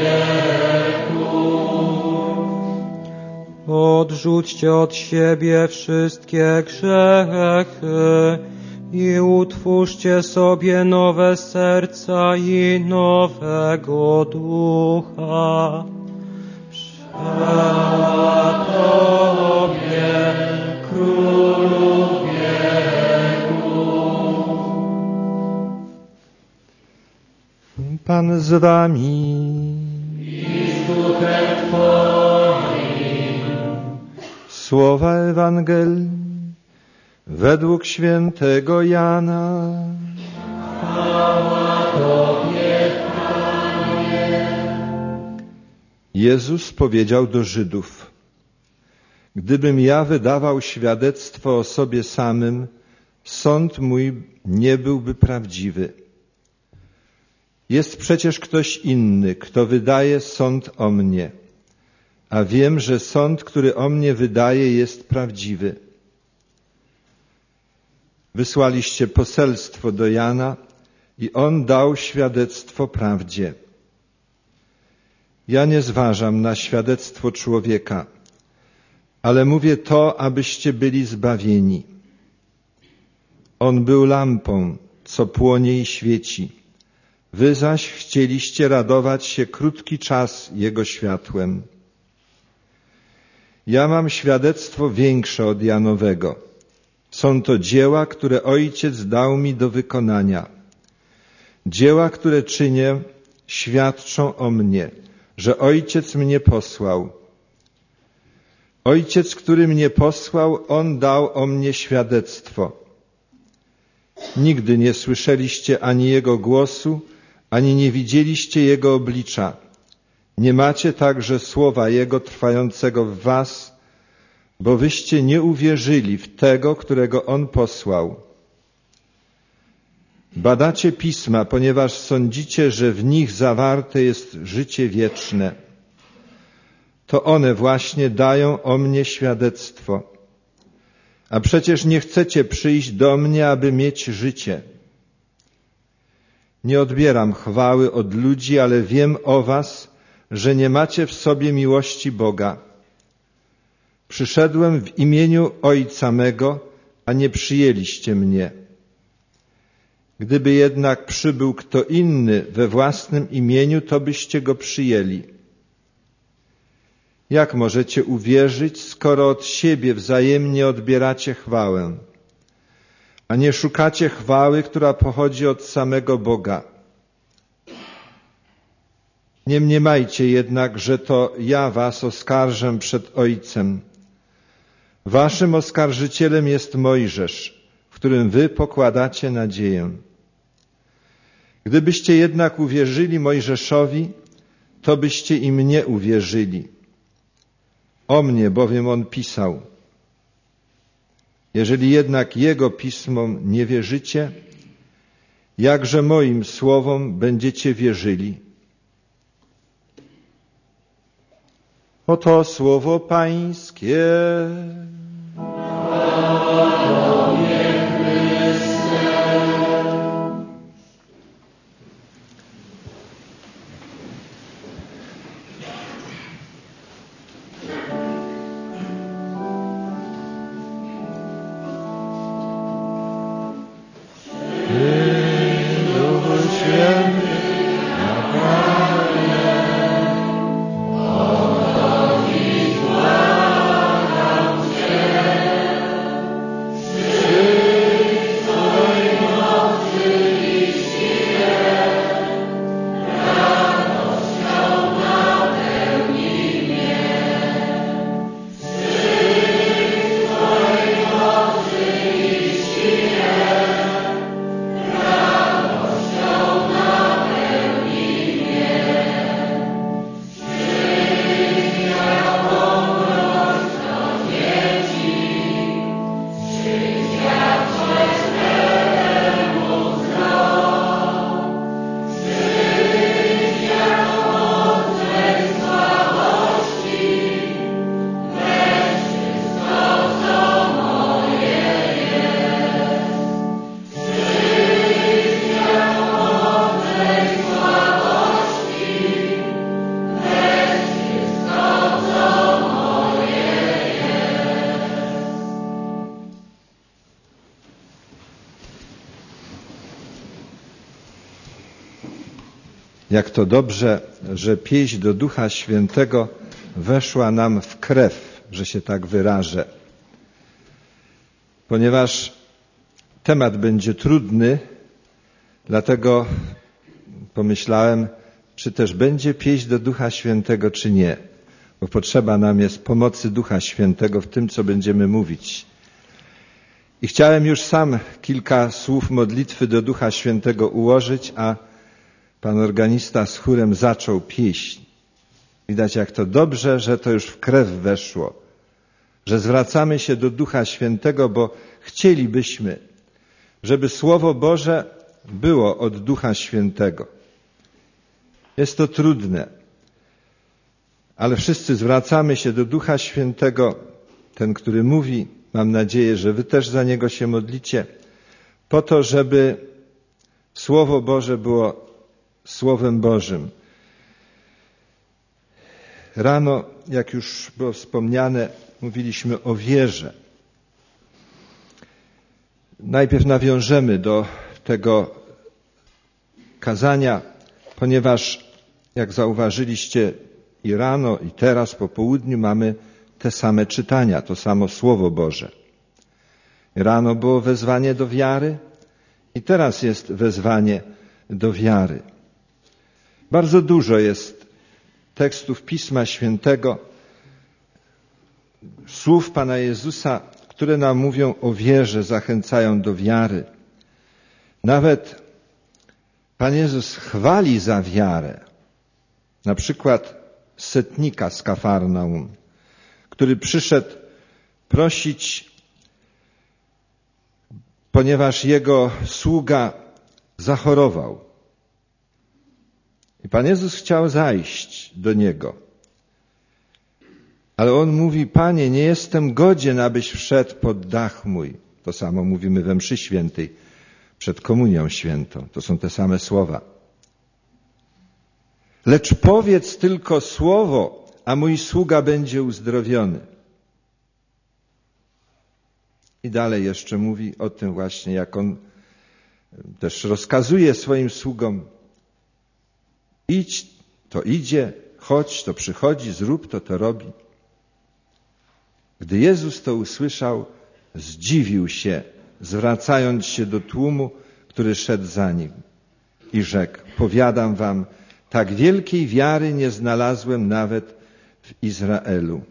wieków. Odrzućcie od siebie wszystkie grzechy i utwórzcie sobie nowe serca i nowego ducha. Chwała Tobie, Królu wieków. Pan z wami. I z duchem Twoim. Słowa Ewangelii według świętego Jana. Chwała Tobie, Jezus powiedział do Żydów: gdybym ja wydawał świadectwo o sobie samym, sąd mój nie byłby prawdziwy. Jest przecież ktoś inny, kto wydaje sąd o mnie, a wiem, że sąd, który o mnie wydaje, jest prawdziwy. Wysłaliście poselstwo do Jana i on dał świadectwo prawdzie. Ja nie zważam na świadectwo człowieka, ale mówię to, abyście byli zbawieni. On był lampą, co płonie i świeci. Wy zaś chcieliście radować się krótki czas Jego światłem. Ja mam świadectwo większe od Janowego. Są to dzieła, które Ojciec dał mi do wykonania. Dzieła, które czynię, świadczą o mnie, że Ojciec mnie posłał. Ojciec, który mnie posłał, On dał o mnie świadectwo. Nigdy nie słyszeliście ani Jego głosu, ani nie widzieliście Jego oblicza. Nie macie także słowa Jego trwającego w was, bo wyście nie uwierzyli w tego, którego On posłał. Badacie Pisma, ponieważ sądzicie, że w nich zawarte jest życie wieczne. To one właśnie dają o mnie świadectwo. A przecież nie chcecie przyjść do mnie, aby mieć życie. Nie odbieram chwały od ludzi, ale wiem o was, że nie macie w sobie miłości Boga. Przyszedłem w imieniu Ojca mego, a nie przyjęliście mnie. Gdyby jednak przybył kto inny we własnym imieniu, to byście go przyjęli. Jak możecie uwierzyć, skoro od siebie wzajemnie odbieracie chwałę, a nie szukacie chwały, która pochodzi od samego Boga? Nie mniemajcie jednak, że to ja was oskarżę przed Ojcem. Waszym oskarżycielem jest Mojżesz, w którym wy pokładacie nadzieję. Gdybyście jednak uwierzyli Mojżeszowi, to byście i mnie uwierzyli. O mnie bowiem on pisał. Jeżeli jednak jego pismom nie wierzycie, jakże moim słowom będziecie wierzyli? Oto słowo Pańskie. Jak to dobrze, że pieśń do Ducha Świętego weszła nam w krew, że się tak wyrażę. Ponieważ temat będzie trudny, dlatego pomyślałem, czy też będzie pieśń do Ducha Świętego, czy nie. Bo potrzeba nam jest pomocy Ducha Świętego w tym, co będziemy mówić. I chciałem już sam kilka słów modlitwy do Ducha Świętego ułożyć, a pan organista z chórem zaczął pieśń. Widać, jak to dobrze, że to już w krew weszło, że zwracamy się do Ducha Świętego, bo chcielibyśmy, żeby Słowo Boże było od Ducha Świętego. Jest to trudne, ale wszyscy zwracamy się do Ducha Świętego, ten, który mówi, mam nadzieję, że wy też za Niego się modlicie, po to, żeby Słowo Boże było Słowem Bożym. Rano, jak już było wspomniane, mówiliśmy o wierze. Najpierw nawiążemy do tego kazania, ponieważ, jak zauważyliście, i rano, i teraz po południu mamy te same czytania, to samo Słowo Boże. Rano było wezwanie do wiary i teraz jest wezwanie do wiary. Bardzo dużo jest tekstów Pisma Świętego, słów Pana Jezusa, które nam mówią o wierze, zachęcają do wiary. Nawet Pan Jezus chwali za wiarę. Na przykład setnika z Kafarnaum, który przyszedł prosić, ponieważ jego sługa zachorował. I Pan Jezus chciał zajść do niego. Ale on mówi: Panie, nie jestem godzien, abyś wszedł pod dach mój. To samo mówimy we mszy świętej, przed komunią świętą. To są te same słowa. Lecz powiedz tylko słowo, a mój sługa będzie uzdrowiony. I dalej jeszcze mówi o tym właśnie, jak on też rozkazuje swoim sługom: idź, to idzie, chodź, to przychodzi, zrób to, to robi. Gdy Jezus to usłyszał, zdziwił się, zwracając się do tłumu, który szedł za nim, i rzekł: powiadam wam, tak wielkiej wiary nie znalazłem nawet w Izraelu.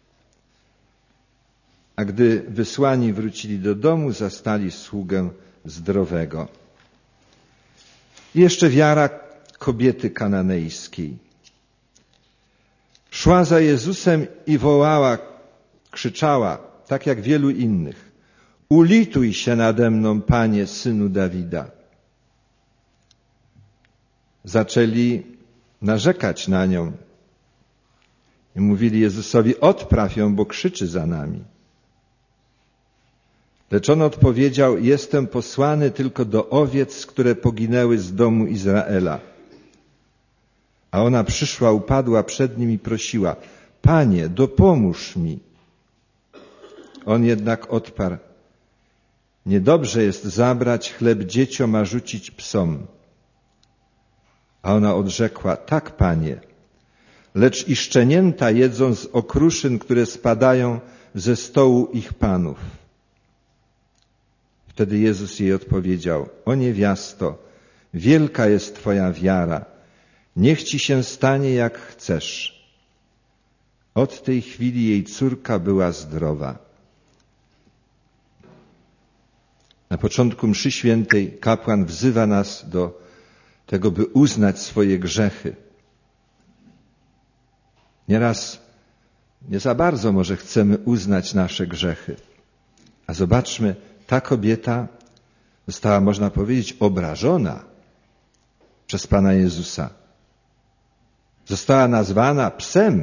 A gdy wysłani wrócili do domu, zastali sługę zdrowego. I jeszcze wiara kobiety kananejskiej. Szła za Jezusem i wołała, krzyczała, tak jak wielu innych: ulituj się nade mną, Panie, Synu Dawida. Zaczęli narzekać na nią i mówili Jezusowi: odpraw ją, bo krzyczy za nami. Lecz on odpowiedział: jestem posłany tylko do owiec, które poginęły z domu Izraela. A ona przyszła, upadła przed nim i prosiła: Panie, dopomóż mi. On jednak odparł: niedobrze jest zabrać chleb dzieciom, a rzucić psom. A ona odrzekła: tak, Panie, lecz i szczenięta jedzą z okruszyn, które spadają ze stołu ich panów. Wtedy Jezus jej odpowiedział: o niewiasto, wielka jest Twoja wiara, niech Ci się stanie jak chcesz. Od tej chwili jej córka była zdrowa. Na początku mszy świętej kapłan wzywa nas do tego, by uznać swoje grzechy. Nieraz nie za bardzo może chcemy uznać nasze grzechy. A zobaczmy, ta kobieta została, można powiedzieć, obrażona przez Pana Jezusa. Została nazwana psem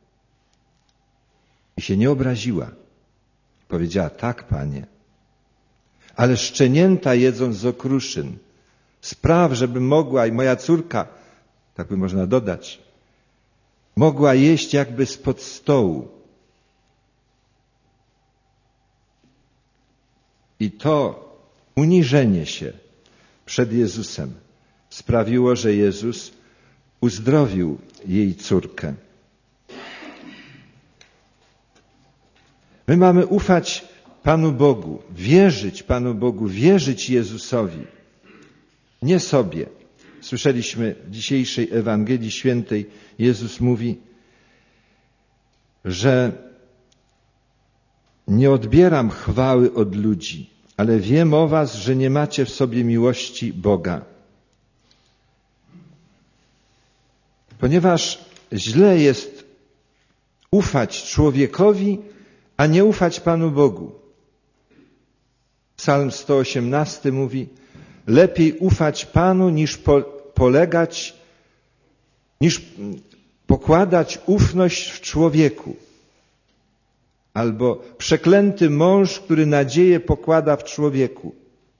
i się nie obraziła. Powiedziała: tak, Panie, ale szczenięta jedzą z okruszyn. Spraw, żeby mogła i moja córka, tak by można dodać, mogła jeść jakby spod stołu. I to uniżenie się przed Jezusem sprawiło, że Jezus uzdrowił jej córkę. My mamy ufać Panu Bogu, wierzyć Panu Bogu, wierzyć Jezusowi, nie sobie. Słyszeliśmy w dzisiejszej Ewangelii Świętej, Jezus mówi, że nie odbieram chwały od ludzi, ale wiem o was, że nie macie w sobie miłości Boga. Ponieważ źle jest ufać człowiekowi, a nie ufać Panu Bogu. Psalm sto osiemnasty mówi: lepiej ufać Panu niż po, polegać, niż pokładać ufność w człowieku. Albo przeklęty mąż, który nadzieję pokłada w człowieku.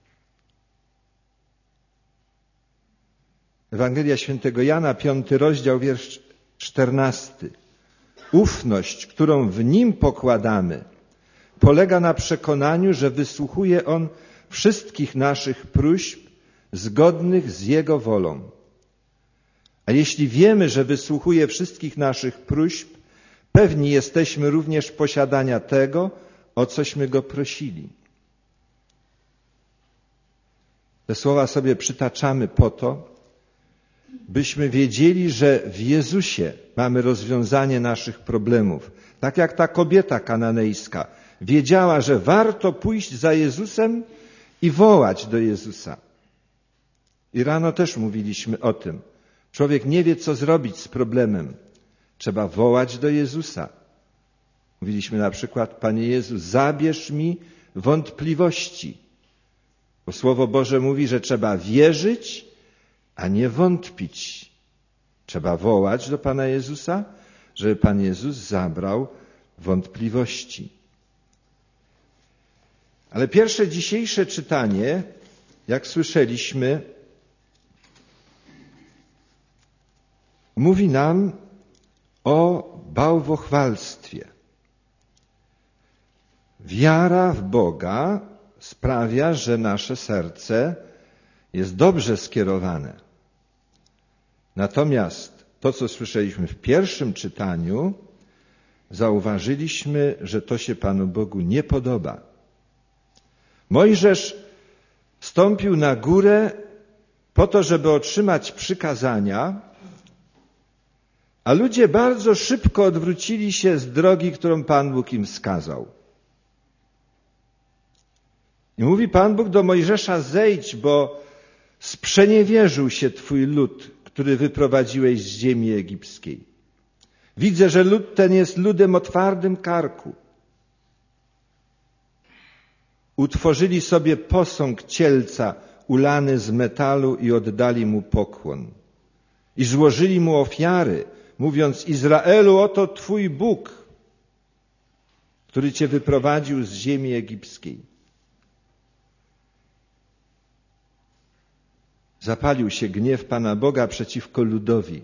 Ewangelia Świętego Jana, piąty rozdział, wiersz czternasty. Ufność, którą w Nim pokładamy, polega na przekonaniu, że wysłuchuje On wszystkich naszych próśb zgodnych z Jego wolą. A jeśli wiemy, że wysłuchuje wszystkich naszych próśb, pewni jesteśmy również posiadania tego, o cośmy Go prosili. Te słowa sobie przytaczamy po to, byśmy wiedzieli, że w Jezusie mamy rozwiązanie naszych problemów. Tak jak ta kobieta kananejska wiedziała, że warto pójść za Jezusem i wołać do Jezusa. I rano też mówiliśmy o tym. Człowiek nie wie, co zrobić z problemem. Trzeba wołać do Jezusa. Mówiliśmy na przykład: Panie Jezu, zabierz mi wątpliwości. Bo Słowo Boże mówi, że trzeba wierzyć, a nie wątpić. Trzeba wołać do Pana Jezusa, żeby Pan Jezus zabrał wątpliwości. Ale pierwsze dzisiejsze czytanie, jak słyszeliśmy, mówi nam o bałwochwalstwie. Wiara w Boga sprawia, że nasze serce jest dobrze skierowane. Natomiast to, co słyszeliśmy w pierwszym czytaniu, zauważyliśmy, że to się Panu Bogu nie podoba. Mojżesz wstąpił na górę po to, żeby otrzymać przykazania, a ludzie bardzo szybko odwrócili się z drogi, którą Pan Bóg im wskazał. I mówi Pan Bóg do Mojżesza: zejdź, bo sprzeniewierzył się Twój lud, który wyprowadziłeś z ziemi egipskiej. Widzę, że lud ten jest ludem o twardym karku. Utworzyli sobie posąg cielca ulany z metalu i oddali mu pokłon. I złożyli mu ofiary, mówiąc: Izraelu, oto Twój Bóg, który Cię wyprowadził z ziemi egipskiej. Zapalił się gniew Pana Boga przeciwko ludowi.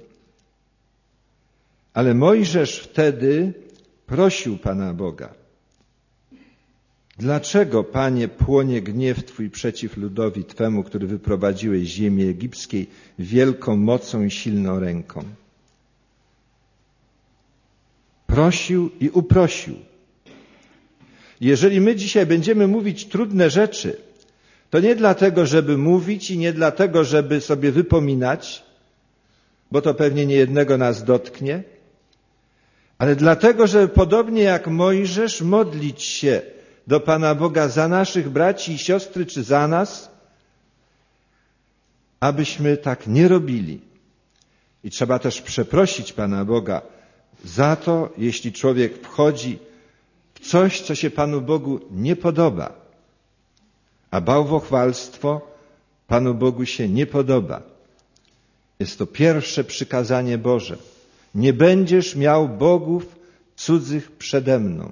Ale Mojżesz wtedy prosił Pana Boga: dlaczego, Panie, płonie gniew Twój przeciw ludowi Twemu, który wyprowadziłeś z ziemi egipskiej wielką mocą i silną ręką? Prosił i uprosił. Jeżeli my dzisiaj będziemy mówić trudne rzeczy, to nie dlatego, żeby mówić i nie dlatego, żeby sobie wypominać, bo to pewnie niejednego nas dotknie, ale dlatego, żeby podobnie jak Mojżesz modlić się do Pana Boga za naszych braci i siostry, czy za nas, abyśmy tak nie robili. I trzeba też przeprosić Pana Boga za to, jeśli człowiek wchodzi w coś, co się Panu Bogu nie podoba. A bałwochwalstwo Panu Bogu się nie podoba. Jest to pierwsze przykazanie Boże. Nie będziesz miał bogów cudzych przede mną.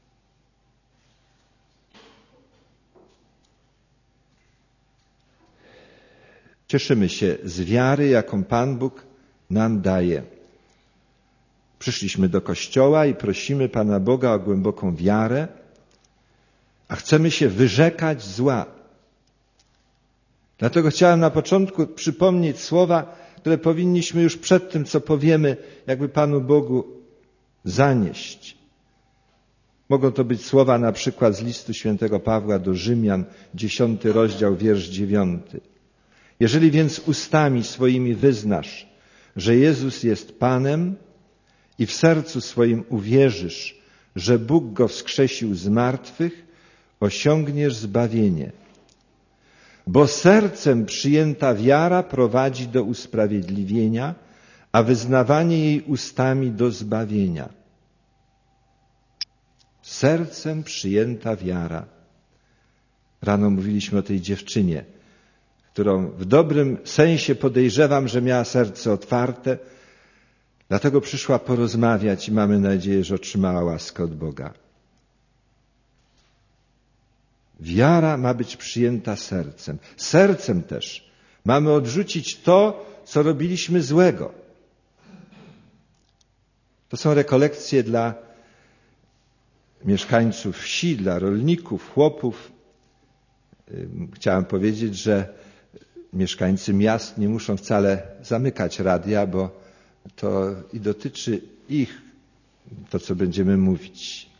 Cieszymy się z wiary, jaką Pan Bóg nam daje. Przyszliśmy do Kościoła i prosimy Pana Boga o głęboką wiarę, a chcemy się wyrzekać zła. Dlatego chciałem na początku przypomnieć słowa, które powinniśmy już przed tym, co powiemy, jakby Panu Bogu zanieść. Mogą to być słowa na przykład z listu świętego Pawła do Rzymian, dziesiąty rozdział, wiersz dziewiąty. Jeżeli więc ustami swoimi wyznasz, że Jezus jest Panem i w sercu swoim uwierzysz, że Bóg Go wskrzesił z martwych, osiągniesz zbawienie. Bo sercem przyjęta wiara prowadzi do usprawiedliwienia, a wyznawanie jej ustami do zbawienia. Sercem przyjęta wiara. Rano mówiliśmy o tej dziewczynie, którą w dobrym sensie podejrzewam, że miała serce otwarte, dlatego przyszła porozmawiać i mamy nadzieję, że otrzymała łaskę od Boga. Wiara ma być przyjęta sercem. Sercem też mamy odrzucić to, co robiliśmy złego. To są rekolekcje dla mieszkańców wsi, dla rolników, chłopów. Chciałem powiedzieć, że mieszkańcy miast nie muszą wcale zamykać radia, bo to i dotyczy ich to, co będziemy mówić.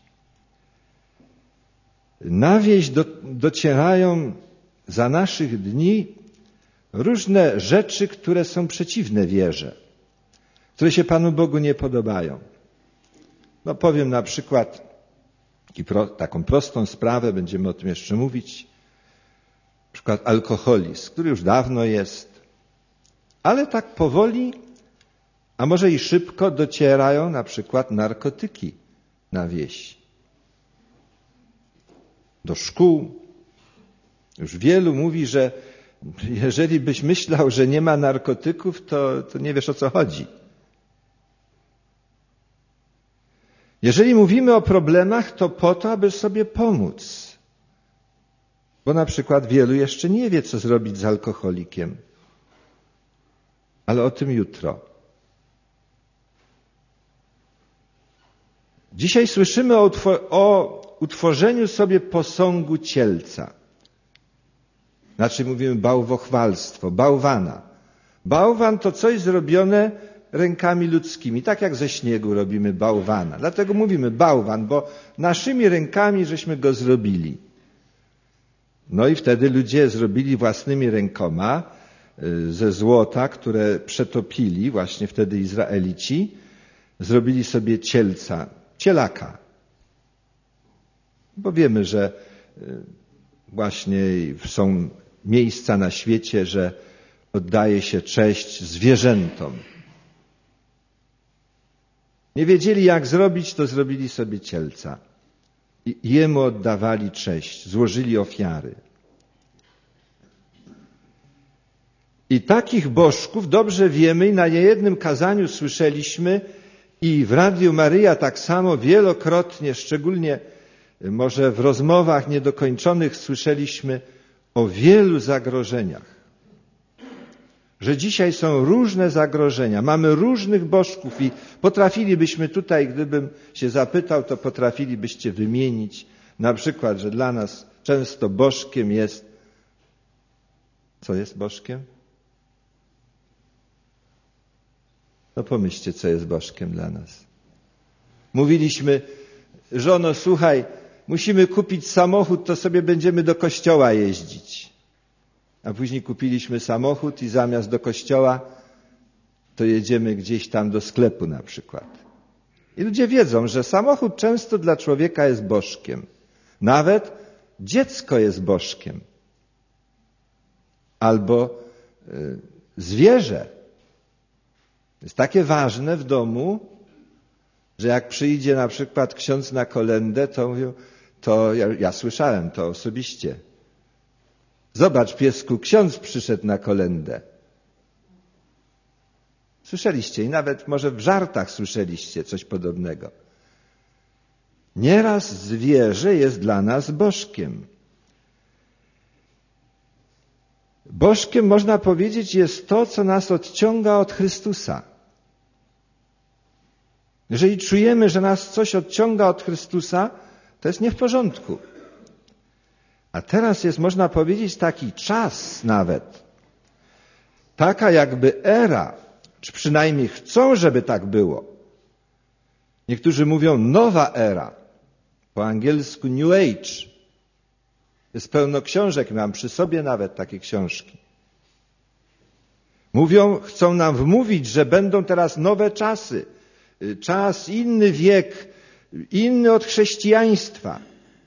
Na wieś do, docierają za naszych dni różne rzeczy, które są przeciwne wierze, które się Panu Bogu nie podobają. No powiem na przykład i pro, taką prostą sprawę, będziemy o tym jeszcze mówić, na przykład alkoholizm, który już dawno jest, ale tak powoli, a może i szybko docierają na przykład narkotyki na wieś, do szkół. Już wielu mówi, że jeżeli byś myślał, że nie ma narkotyków, to, to nie wiesz, o co chodzi. Jeżeli mówimy o problemach, to po to, aby sobie pomóc. Bo na przykład wielu jeszcze nie wie, co zrobić z alkoholikiem. Ale o tym jutro. Dzisiaj słyszymy o, utwo- o utworzeniu sobie posągu cielca. Znaczy mówimy bałwochwalstwo, bałwana. Bałwan to coś zrobione rękami ludzkimi, tak jak ze śniegu robimy bałwana. Dlatego mówimy bałwan, bo naszymi rękami żeśmy go zrobili. No i wtedy ludzie zrobili własnymi rękoma ze złota, które przetopili, właśnie wtedy Izraelici, zrobili sobie cielca, cielaka. Bo wiemy, że właśnie są miejsca na świecie, że oddaje się cześć zwierzętom. Nie wiedzieli, jak zrobić, to zrobili sobie cielca. I jemu oddawali cześć, złożyli ofiary. I takich bożków dobrze wiemy i na niejednym kazaniu słyszeliśmy i w Radiu Maryja tak samo wielokrotnie, szczególnie może w rozmowach niedokończonych słyszeliśmy o wielu zagrożeniach. Że dzisiaj są różne zagrożenia, mamy różnych bożków i potrafilibyśmy tutaj, gdybym się zapytał, to potrafilibyście wymienić na przykład, że dla nas często bożkiem jest... Co jest bożkiem? No pomyślcie, co jest bożkiem dla nas. Mówiliśmy, żono, słuchaj, musimy kupić samochód, to sobie będziemy do kościoła jeździć. A później kupiliśmy samochód i zamiast do kościoła, to jedziemy gdzieś tam do sklepu na przykład. I ludzie wiedzą, że samochód często dla człowieka jest bożkiem. Nawet dziecko jest bożkiem. Albo y, zwierzę. Jest takie ważne w domu, że jak przyjdzie na przykład ksiądz na kolędę, to mówią, to ja, ja słyszałem to osobiście. Zobacz, piesku, ksiądz przyszedł na kolędę. Słyszeliście i nawet może w żartach słyszeliście coś podobnego. Nieraz zwierzę jest dla nas bożkiem. Bożkiem, można powiedzieć, jest to, co nas odciąga od Chrystusa. Jeżeli czujemy, że nas coś odciąga od Chrystusa, to jest nie w porządku. A teraz jest, można powiedzieć, taki czas nawet, taka jakby era, czy przynajmniej chcą, żeby tak było. Niektórzy mówią nowa era, po angielsku New Age. Jest pełno książek, mam przy sobie nawet takie książki. Mówią, chcą nam wmówić, że będą teraz nowe czasy, czas, inny wiek, inny od chrześcijaństwa.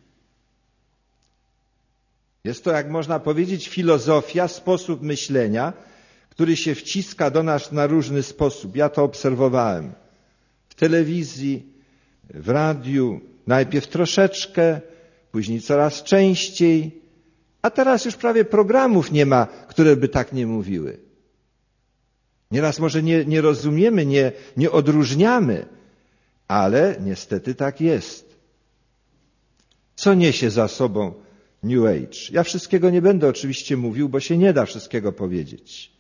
Jest to, jak można powiedzieć, filozofia, sposób myślenia, który się wciska do nas na różny sposób. Ja to obserwowałem w telewizji, w radiu, najpierw troszeczkę, później coraz częściej, a teraz już prawie programów nie ma, które by tak nie mówiły. Nieraz może nie, nie rozumiemy, nie, nie odróżniamy, ale niestety tak jest. Co niesie za sobą New Age? Ja wszystkiego nie będę oczywiście mówił, bo się nie da wszystkiego powiedzieć.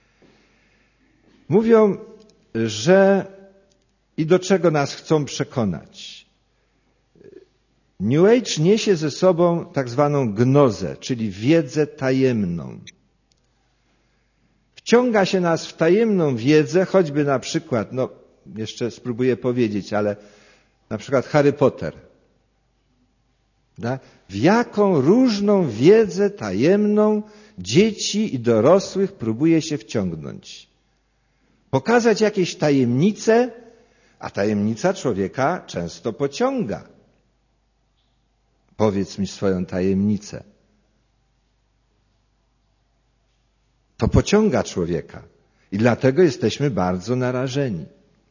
Mówią, że i do czego nas chcą przekonać. New Age niesie ze sobą tak zwaną gnozę, czyli wiedzę tajemną. Wciąga się nas w tajemną wiedzę, choćby na przykład, no jeszcze spróbuję powiedzieć, ale na przykład Harry Potter. W jaką różną wiedzę tajemną dzieci i dorosłych próbuje się wciągnąć. Pokazać jakieś tajemnice, a tajemnica człowieka często pociąga. Powiedz mi swoją tajemnicę. To pociąga człowieka i dlatego jesteśmy bardzo narażeni.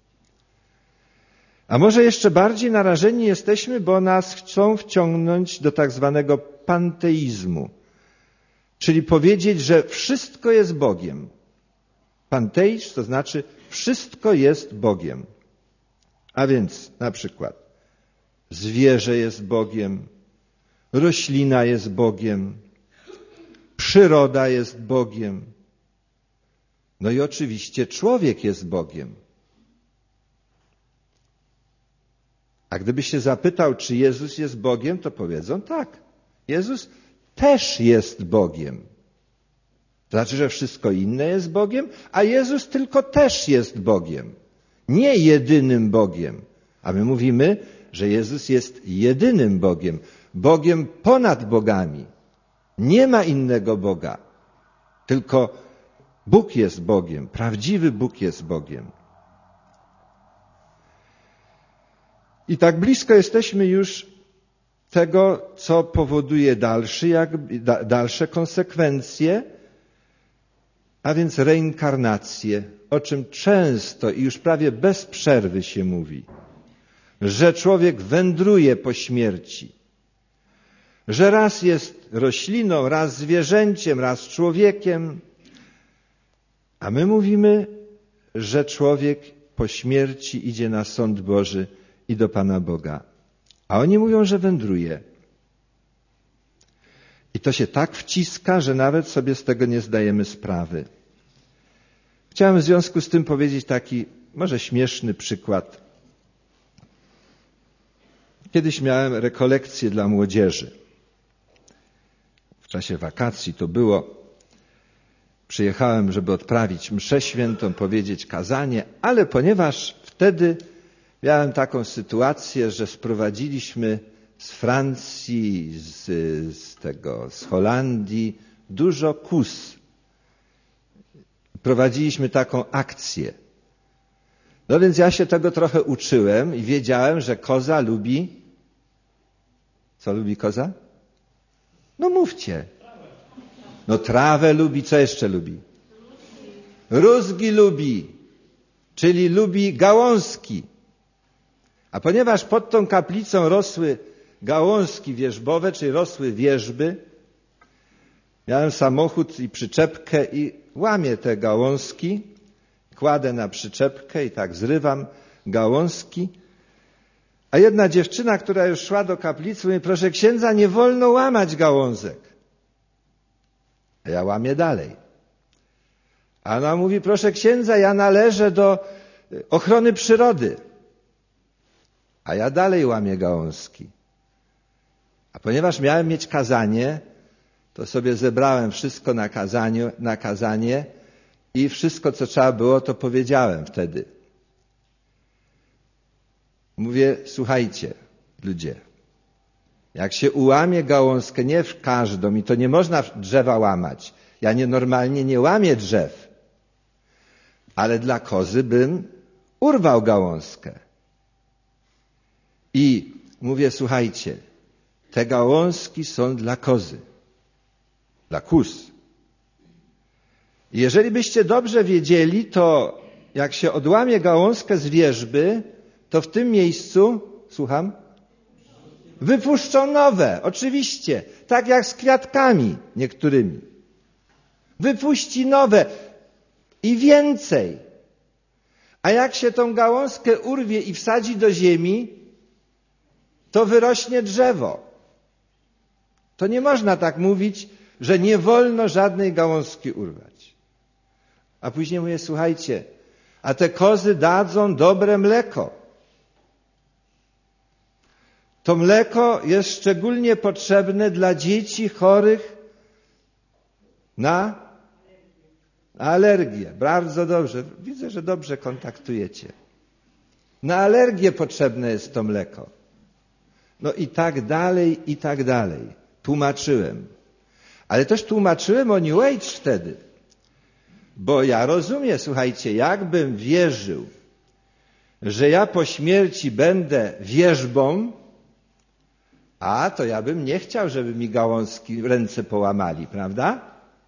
A może jeszcze bardziej narażeni jesteśmy, bo nas chcą wciągnąć do tak zwanego panteizmu, czyli powiedzieć, że wszystko jest Bogiem. Panteizm to znaczy wszystko jest Bogiem. A więc na przykład zwierzę jest Bogiem, roślina jest Bogiem, przyroda jest Bogiem, no i oczywiście człowiek jest Bogiem. A gdybyś się zapytał, czy Jezus jest Bogiem, to powiedzą tak. Jezus też jest Bogiem. To znaczy, że wszystko inne jest Bogiem, a Jezus tylko też jest Bogiem. Nie jedynym Bogiem. A my mówimy, że Jezus jest jedynym Bogiem. Bogiem ponad bogami. Nie ma innego Boga. Tylko Bóg jest Bogiem. Prawdziwy Bóg jest Bogiem. I tak blisko jesteśmy już tego, co powoduje dalszy, jak, da, dalsze konsekwencje, a więc reinkarnację, o czym często i już prawie bez przerwy się mówi, że człowiek wędruje po śmierci, że raz jest rośliną, raz zwierzęciem, raz człowiekiem, a my mówimy, że człowiek po śmierci idzie na sąd Boży i do Pana Boga. A oni mówią, że wędruje. I to się tak wciska, że nawet sobie z tego nie zdajemy sprawy. Chciałem w związku z tym powiedzieć taki może śmieszny przykład. Kiedyś miałem rekolekcję dla młodzieży. W czasie wakacji to było. Przyjechałem, żeby odprawić mszę świętą, powiedzieć kazanie, ale ponieważ wtedy miałem taką sytuację, że sprowadziliśmy z Francji, z, z tego, z Holandii dużo kóz. Prowadziliśmy taką akcję. No więc ja się tego trochę uczyłem i wiedziałem, że koza lubi... Co lubi koza? No mówcie. No trawę lubi, co jeszcze lubi? Rózgi lubi, czyli lubi gałązki. A ponieważ pod tą kaplicą rosły gałązki wierzbowe, czyli rosły wierzby, miałem samochód i przyczepkę i łamię te gałązki, kładę na przyczepkę i tak zrywam gałązki. A jedna dziewczyna, która już szła do kaplicy, mówi, proszę księdza, nie wolno łamać gałązek. A ja łamię dalej. A ona mówi, proszę księdza, ja należę do ochrony przyrody. A ja dalej łamię gałązki. A ponieważ miałem mieć kazanie, to sobie zebrałem wszystko na kazaniu, na kazanie i wszystko, co trzeba było, to powiedziałem wtedy. Mówię, słuchajcie, ludzie, jak się ułamie gałązkę, nie w każdą, i to nie można drzewa łamać. Ja nie, normalnie nie łamię drzew, ale dla kozy bym urwał gałązkę. I mówię, słuchajcie, te gałązki są dla kozy, dla kóz. I jeżeli byście dobrze wiedzieli, to jak się odłamie gałązkę z wierzby, to w tym miejscu, słucham, wypuszczą nowe, oczywiście, tak jak z kwiatkami niektórymi. Wypuści nowe i więcej. A jak się tą gałązkę urwie i wsadzi do ziemi, to wyrośnie drzewo. To nie można tak mówić, że nie wolno żadnej gałązki urwać. A później mówię, słuchajcie, a te kozy dadzą dobre mleko. To mleko jest szczególnie potrzebne dla dzieci chorych na alergię. Bardzo dobrze. Widzę, że dobrze kontaktujecie. Na alergię potrzebne jest to mleko. No i tak dalej, i tak dalej. Tłumaczyłem. Ale też tłumaczyłem o New Age wtedy. Bo ja rozumiem, słuchajcie, jakbym wierzył, że ja po śmierci będę wierzbą, a to ja bym nie chciał, żeby mi gałązki ręce połamali, prawda?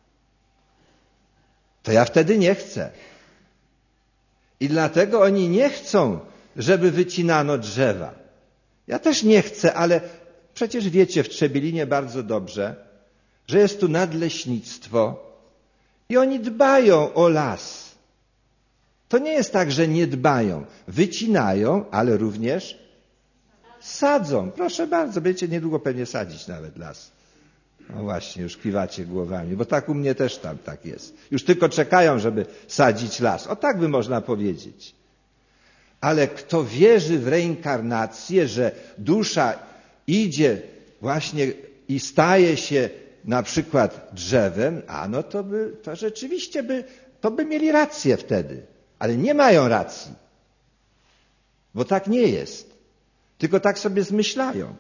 To ja wtedy nie chcę. I dlatego oni nie chcą, żeby wycinano drzewa. Ja też nie chcę, ale przecież wiecie w Trzebielinie bardzo dobrze, że jest tu nadleśnictwo i oni dbają o las. To nie jest tak, że nie dbają. Wycinają, ale również sadzą. Proszę bardzo, będziecie niedługo pewnie sadzić nawet las. No właśnie, już kiwacie głowami, bo tak u mnie też tam tak jest. Już tylko czekają, żeby sadzić las. O tak by można powiedzieć. Ale kto wierzy w reinkarnację, że dusza idzie właśnie i staje się na przykład drzewem, a no to by, to rzeczywiście by, to by mieli rację wtedy. Ale nie mają racji. Bo tak nie jest. Tylko tak sobie zmyślają.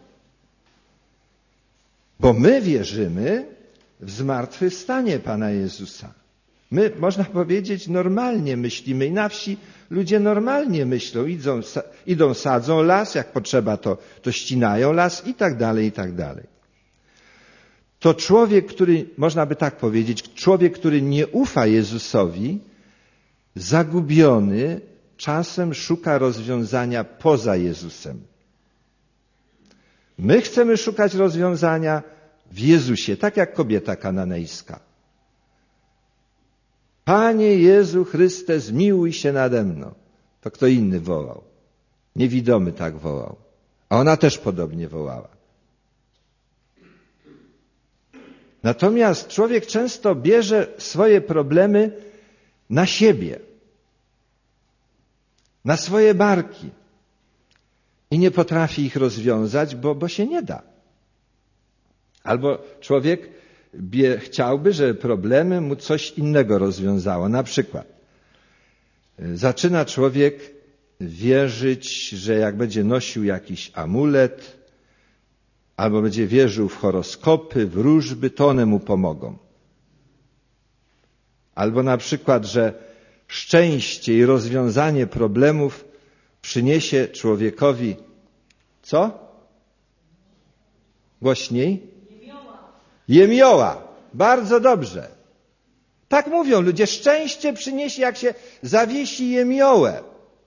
Bo my wierzymy w zmartwychwstanie Pana Jezusa. My, można powiedzieć, normalnie myślimy i na wsi ludzie normalnie myślą. Idą, idą sadzą las, jak potrzeba to, to ścinają las i tak dalej, i tak dalej. To człowiek, który, można by tak powiedzieć, człowiek, który nie ufa Jezusowi, zagubiony, czasem szuka rozwiązania poza Jezusem. My chcemy szukać rozwiązania w Jezusie, tak jak kobieta kananejska. Panie Jezu Chryste, zmiłuj się nade mną. To kto inny wołał. Niewidomy tak wołał. A ona też podobnie wołała. Natomiast człowiek często bierze swoje problemy na siebie, na swoje barki i nie potrafi ich rozwiązać, bo, bo się nie da. Albo człowiek bie, chciałby, żeby problemy mu coś innego rozwiązało. Na przykład zaczyna człowiek wierzyć, że jak będzie nosił jakiś amulet, albo będzie wierzył w horoskopy, wróżby, to one mu pomogą. Albo na przykład, że szczęście i rozwiązanie problemów przyniesie człowiekowi co? Głośniej? Jemioła. Jemioła. Bardzo dobrze. Tak mówią ludzie. Szczęście przyniesie, jak się zawiesi jemiołę.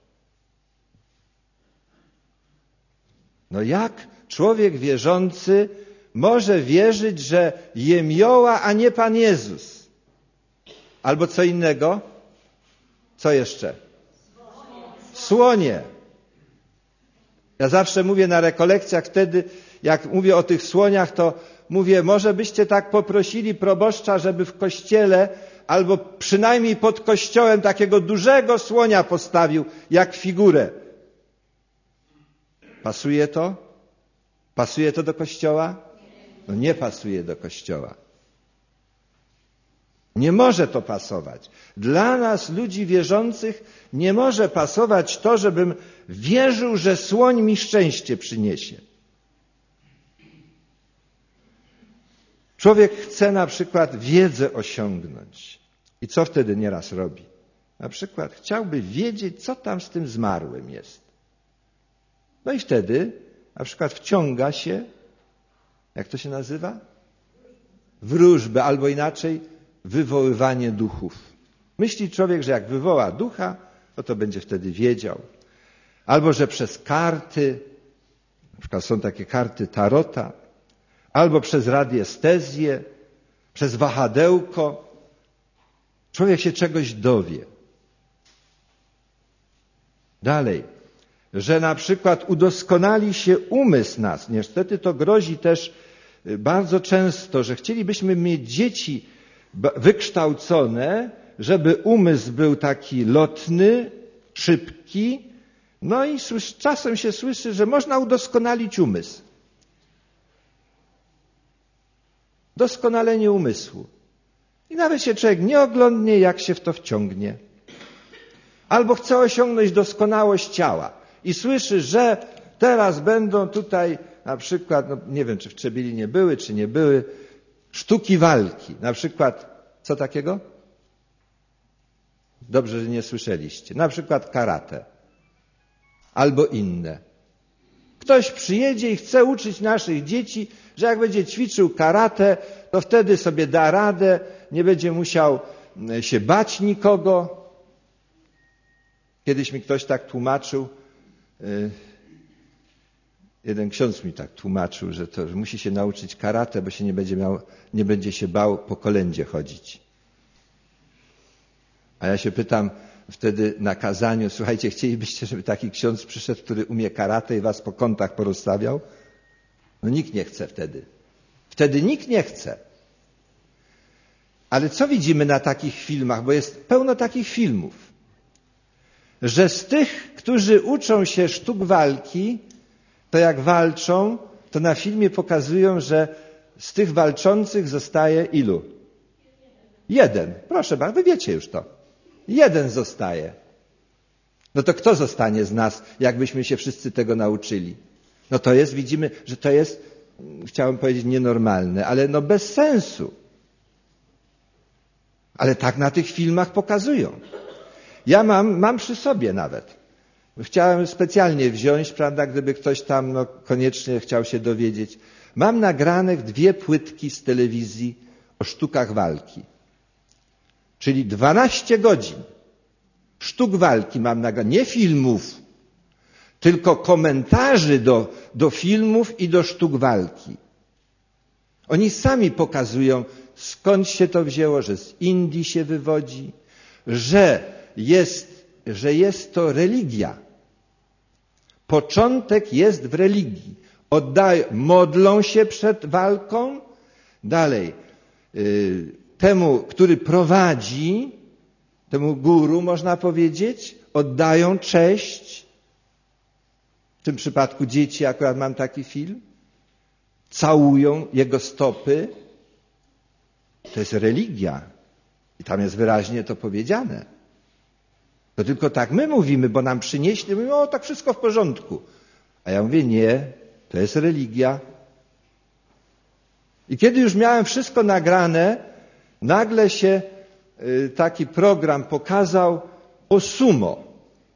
No jak człowiek wierzący może wierzyć, że jemioła, a nie Pan Jezus? Albo co innego? Co jeszcze? Słonie. Ja zawsze mówię na rekolekcjach wtedy, jak mówię o tych słoniach, to mówię, może byście tak poprosili proboszcza, żeby w kościele albo przynajmniej pod kościołem takiego dużego słonia postawił, jak figurę. Pasuje to? Pasuje to do kościoła? No nie pasuje do kościoła. Nie może to pasować. Dla nas, ludzi wierzących, nie może pasować to, żebym wierzył, że słoń mi szczęście przyniesie. Człowiek chce na przykład wiedzę osiągnąć. I co wtedy nieraz robi? Na przykład chciałby wiedzieć, co tam z tym zmarłym jest. No i wtedy na przykład wciąga się, jak to się nazywa? Wróżbę, albo inaczej wywoływanie duchów. Myśli człowiek, że jak wywoła ducha, no to będzie wtedy wiedział. Albo że przez karty, na przykład są takie karty tarota, albo przez radiestezję, przez wahadełko. Człowiek się czegoś dowie. Dalej, że na przykład udoskonali się umysł nas. Niestety to grozi też bardzo często, że chcielibyśmy mieć dzieci wykształcone, żeby umysł był taki lotny, szybki. No i czasem się słyszy, że można udoskonalić umysł. Doskonalenie umysłu. I nawet się człowiek nie oglądnie, jak się w to wciągnie. Albo chce osiągnąć doskonałość ciała i słyszy, że teraz będą tutaj na przykład, no nie wiem, czy w Trzebielinie były, czy nie były, sztuki walki. Na przykład, co takiego? Dobrze, że nie słyszeliście. Na przykład karate. Albo inne. Ktoś przyjedzie i chce uczyć naszych dzieci, że jak będzie ćwiczył karate, to wtedy sobie da radę, nie będzie musiał się bać nikogo. Kiedyś mi ktoś tak tłumaczył, jeden ksiądz mi tak tłumaczył, że to że musi się nauczyć karate, bo się nie będzie miał, nie będzie się bał po kolędzie chodzić. A ja się pytam wtedy na kazaniu, słuchajcie, chcielibyście, żeby taki ksiądz przyszedł, który umie karate i was po kątach porozstawiał? No nikt nie chce wtedy. Wtedy nikt nie chce. Ale co widzimy na takich filmach, bo jest pełno takich filmów, że z tych, którzy uczą się sztuk walki, to jak walczą, to na filmie pokazują, że z tych walczących zostaje ilu? Jeden. Proszę bardzo, wy wiecie już to. Jeden zostaje. No to kto zostanie z nas, jakbyśmy się wszyscy tego nauczyli? No to jest, widzimy, że to jest, chciałem powiedzieć nienormalne, ale no bez sensu. Ale tak na tych filmach pokazują. Ja mam, mam przy sobie nawet. Chciałem specjalnie wziąć, prawda, gdyby ktoś tam no, koniecznie chciał się dowiedzieć. Mam nagrane dwie płytki z telewizji o sztukach walki. Czyli dwanaście godzin sztuk walki mam nagrane. Nie filmów, tylko komentarzy do, do filmów i do sztuk walki. Oni sami pokazują, skąd się to wzięło, że z Indii się wywodzi, że jest, że jest to religia. Początek jest w religii. Oddają, modlą się przed walką. Dalej, yy, temu, który prowadzi, temu guru, można powiedzieć, oddają cześć. W tym przypadku dzieci, akurat mam taki film. Całują jego stopy. To jest religia. I tam jest wyraźnie to powiedziane. To tylko tak my mówimy, bo nam przynieśli, mówimy, o tak wszystko w porządku. A ja mówię, nie, to jest religia. I kiedy już miałem wszystko nagrane, nagle się y, taki program pokazał o sumo.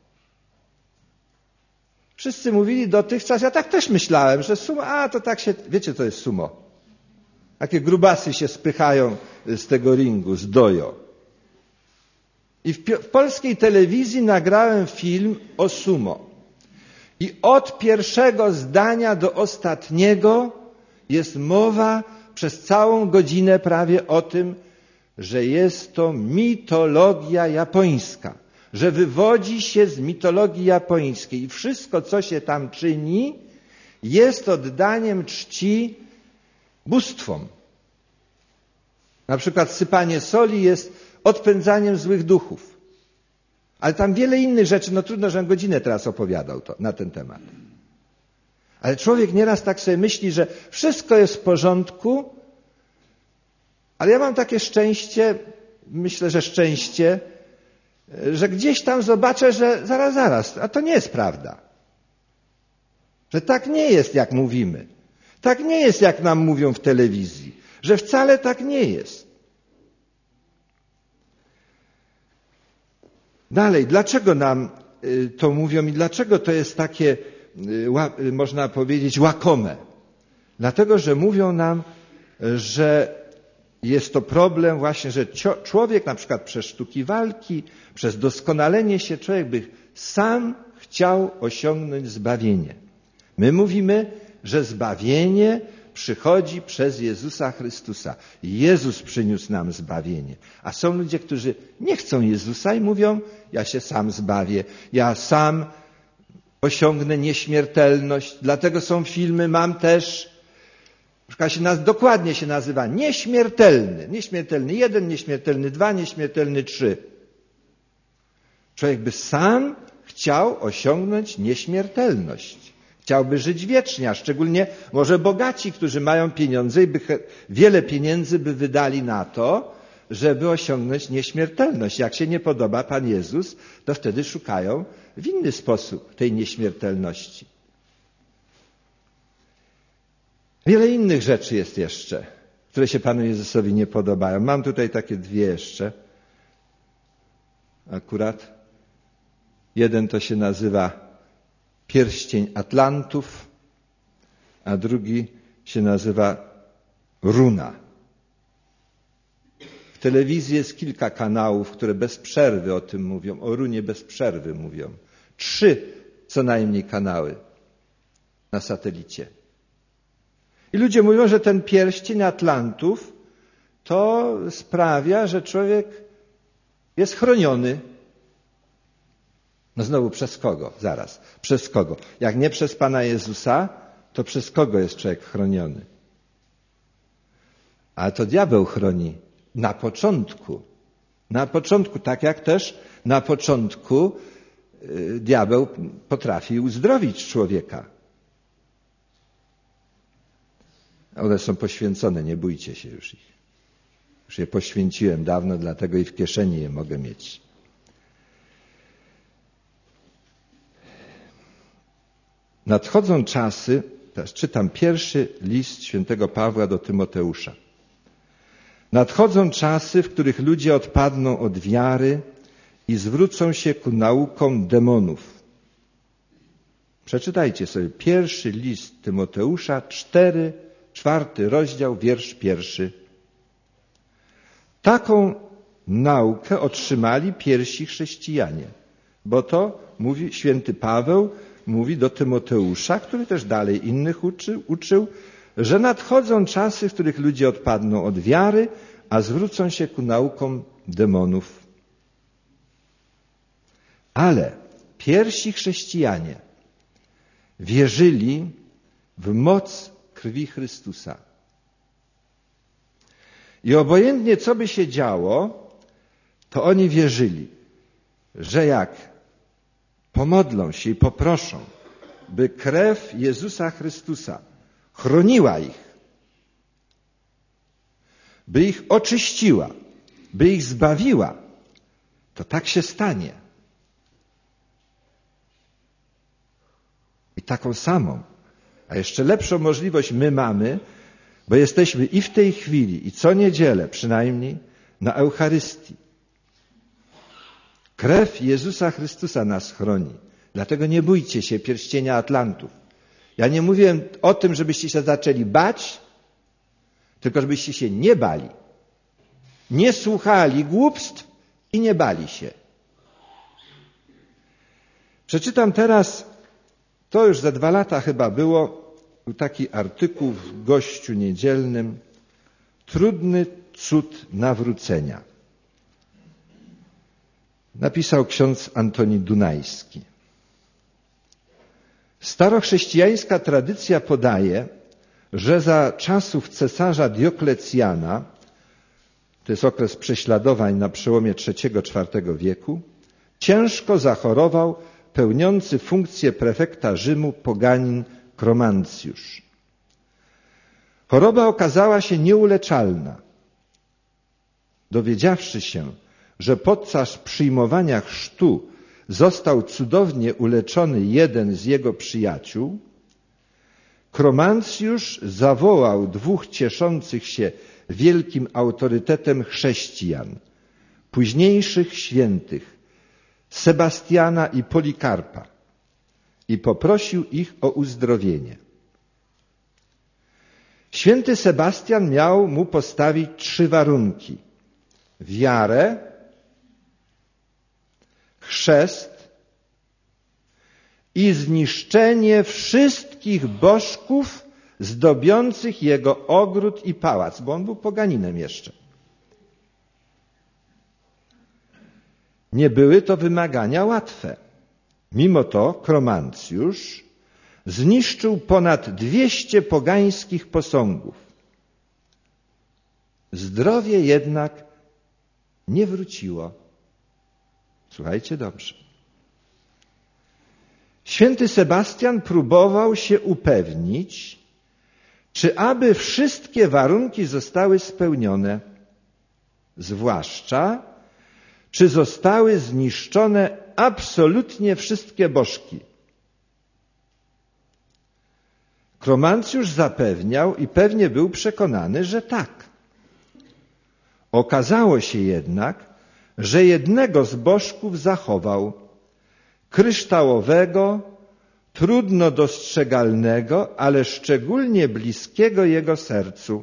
Wszyscy mówili dotychczas, ja tak też myślałem, że sumo, a to tak się, wiecie co jest sumo? Takie grubasy się spychają z tego ringu, z dojo. I w, w polskiej telewizji nagrałem film o sumo. I od pierwszego zdania do ostatniego jest mowa przez całą godzinę prawie o tym, że jest to mitologia japońska, że wywodzi się z mitologii japońskiej i wszystko, co się tam czyni, jest oddaniem czci bóstwom. Na przykład sypanie soli jest odpędzaniem złych duchów. Ale tam wiele innych rzeczy, no trudno, żebym godzinę teraz opowiadał to, na ten temat. Ale człowiek nieraz tak sobie myśli, że wszystko jest w porządku, ale ja mam takie szczęście, myślę, że szczęście, że gdzieś tam zobaczę, że zaraz, zaraz, a to nie jest prawda. Że tak nie jest, jak mówimy. Tak nie jest, jak nam mówią w telewizji. Że wcale tak nie jest. Dalej, dlaczego nam to mówią i dlaczego to jest takie, można powiedzieć, łakome? Dlatego, że mówią nam, że jest to problem właśnie, że człowiek na przykład przez sztuki walki, przez doskonalenie się człowiek by sam chciał osiągnąć zbawienie. My mówimy, że zbawienie przychodzi przez Jezusa Chrystusa. Jezus przyniósł nam zbawienie. A są ludzie, którzy nie chcą Jezusa i mówią, ja się sam zbawię, ja sam osiągnę nieśmiertelność. Dlatego są filmy, mam też, się naz- dokładnie się nazywa nieśmiertelny. Nieśmiertelny jeden, nieśmiertelny dwa, nieśmiertelny trzy. Człowiek by sam chciał osiągnąć nieśmiertelność. Chciałby żyć wiecznie, a szczególnie może bogaci, którzy mają pieniądze i by wiele pieniędzy by wydali na to, żeby osiągnąć nieśmiertelność. Jak się nie podoba Pan Jezus, to wtedy szukają w inny sposób tej nieśmiertelności. Wiele innych rzeczy jest jeszcze, które się Panu Jezusowi nie podobają. Mam tutaj takie dwie jeszcze. Akurat. Jeden to się nazywa pierścień Atlantów, a drugi się nazywa runa. W telewizji jest kilka kanałów, które bez przerwy o tym mówią, o runie bez przerwy mówią. Trzy co najmniej kanały na satelicie. I ludzie mówią, że ten pierścień Atlantów to sprawia, że człowiek jest chroniony. No znowu przez kogo? Zaraz. Przez kogo? Jak nie przez Pana Jezusa, to przez kogo jest człowiek chroniony? Ale to diabeł chroni na początku. Na początku, tak jak też na początku y, diabeł potrafi uzdrowić człowieka. One są poświęcone, nie bójcie się już ich. Już je poświęciłem dawno, dlatego i w kieszeni je mogę mieć. Nadchodzą czasy, teraz czytam pierwszy list świętego Pawła do Tymoteusza. Nadchodzą czasy, w których ludzie odpadną od wiary i zwrócą się ku naukom demonów. Przeczytajcie sobie pierwszy list Tymoteusza, cztery, czwarty rozdział, wiersz pierwszy. Taką naukę otrzymali pierwsi chrześcijanie, bo to mówi święty Paweł, mówi do Tymoteusza, który też dalej innych uczył, uczył, że nadchodzą czasy, w których ludzie odpadną od wiary, a zwrócą się ku naukom demonów. Ale pierwsi chrześcijanie wierzyli w moc krwi Chrystusa. I obojętnie co by się działo, to oni wierzyli, że jak pomodlą się i poproszą, by krew Jezusa Chrystusa chroniła ich, by ich oczyściła, by ich zbawiła, to tak się stanie. I taką samą, a jeszcze lepszą możliwość my mamy, bo jesteśmy i w tej chwili, i co niedzielę przynajmniej na Eucharystii. Krew Jezusa Chrystusa nas chroni. Dlatego nie bójcie się pierścienia Atlantów. Ja nie mówiłem o tym, żebyście się zaczęli bać, tylko żebyście się nie bali. Nie słuchali głupstw i nie bali się. Przeczytam teraz, to już za dwa lata chyba było, był taki artykuł w Gościu Niedzielnym, Trudny cud nawrócenia. Napisał ksiądz Antoni Dunajski. Starochrześcijańska tradycja podaje, że za czasów cesarza Dioklecjana, to jest okres prześladowań na przełomie trzeciego czwartego wieku, ciężko zachorował pełniący funkcję prefekta Rzymu poganin Kromancjusz. Choroba okazała się nieuleczalna. Dowiedziawszy się, że podczas przyjmowania chrztu został cudownie uleczony jeden z jego przyjaciół, Kromancjusz zawołał dwóch cieszących się wielkim autorytetem chrześcijan, późniejszych świętych, Sebastiana i Polikarpa, i poprosił ich o uzdrowienie. Święty Sebastian miał mu postawić trzy warunki: wiarę, chrzest i zniszczenie wszystkich bożków zdobiących jego ogród i pałac, bo on był poganinem jeszcze. Nie były to wymagania łatwe. Mimo to Kromancjusz zniszczył ponad dwieście pogańskich posągów. Zdrowie jednak nie wróciło. Słuchajcie dobrze. Święty Sebastian próbował się upewnić, czy aby wszystkie warunki zostały spełnione, zwłaszcza czy zostały zniszczone absolutnie wszystkie bożki. Kromancjusz zapewniał i pewnie był przekonany, że tak. Okazało się jednak, że jednego z bożków zachował, kryształowego, trudno dostrzegalnego, ale szczególnie bliskiego jego sercu.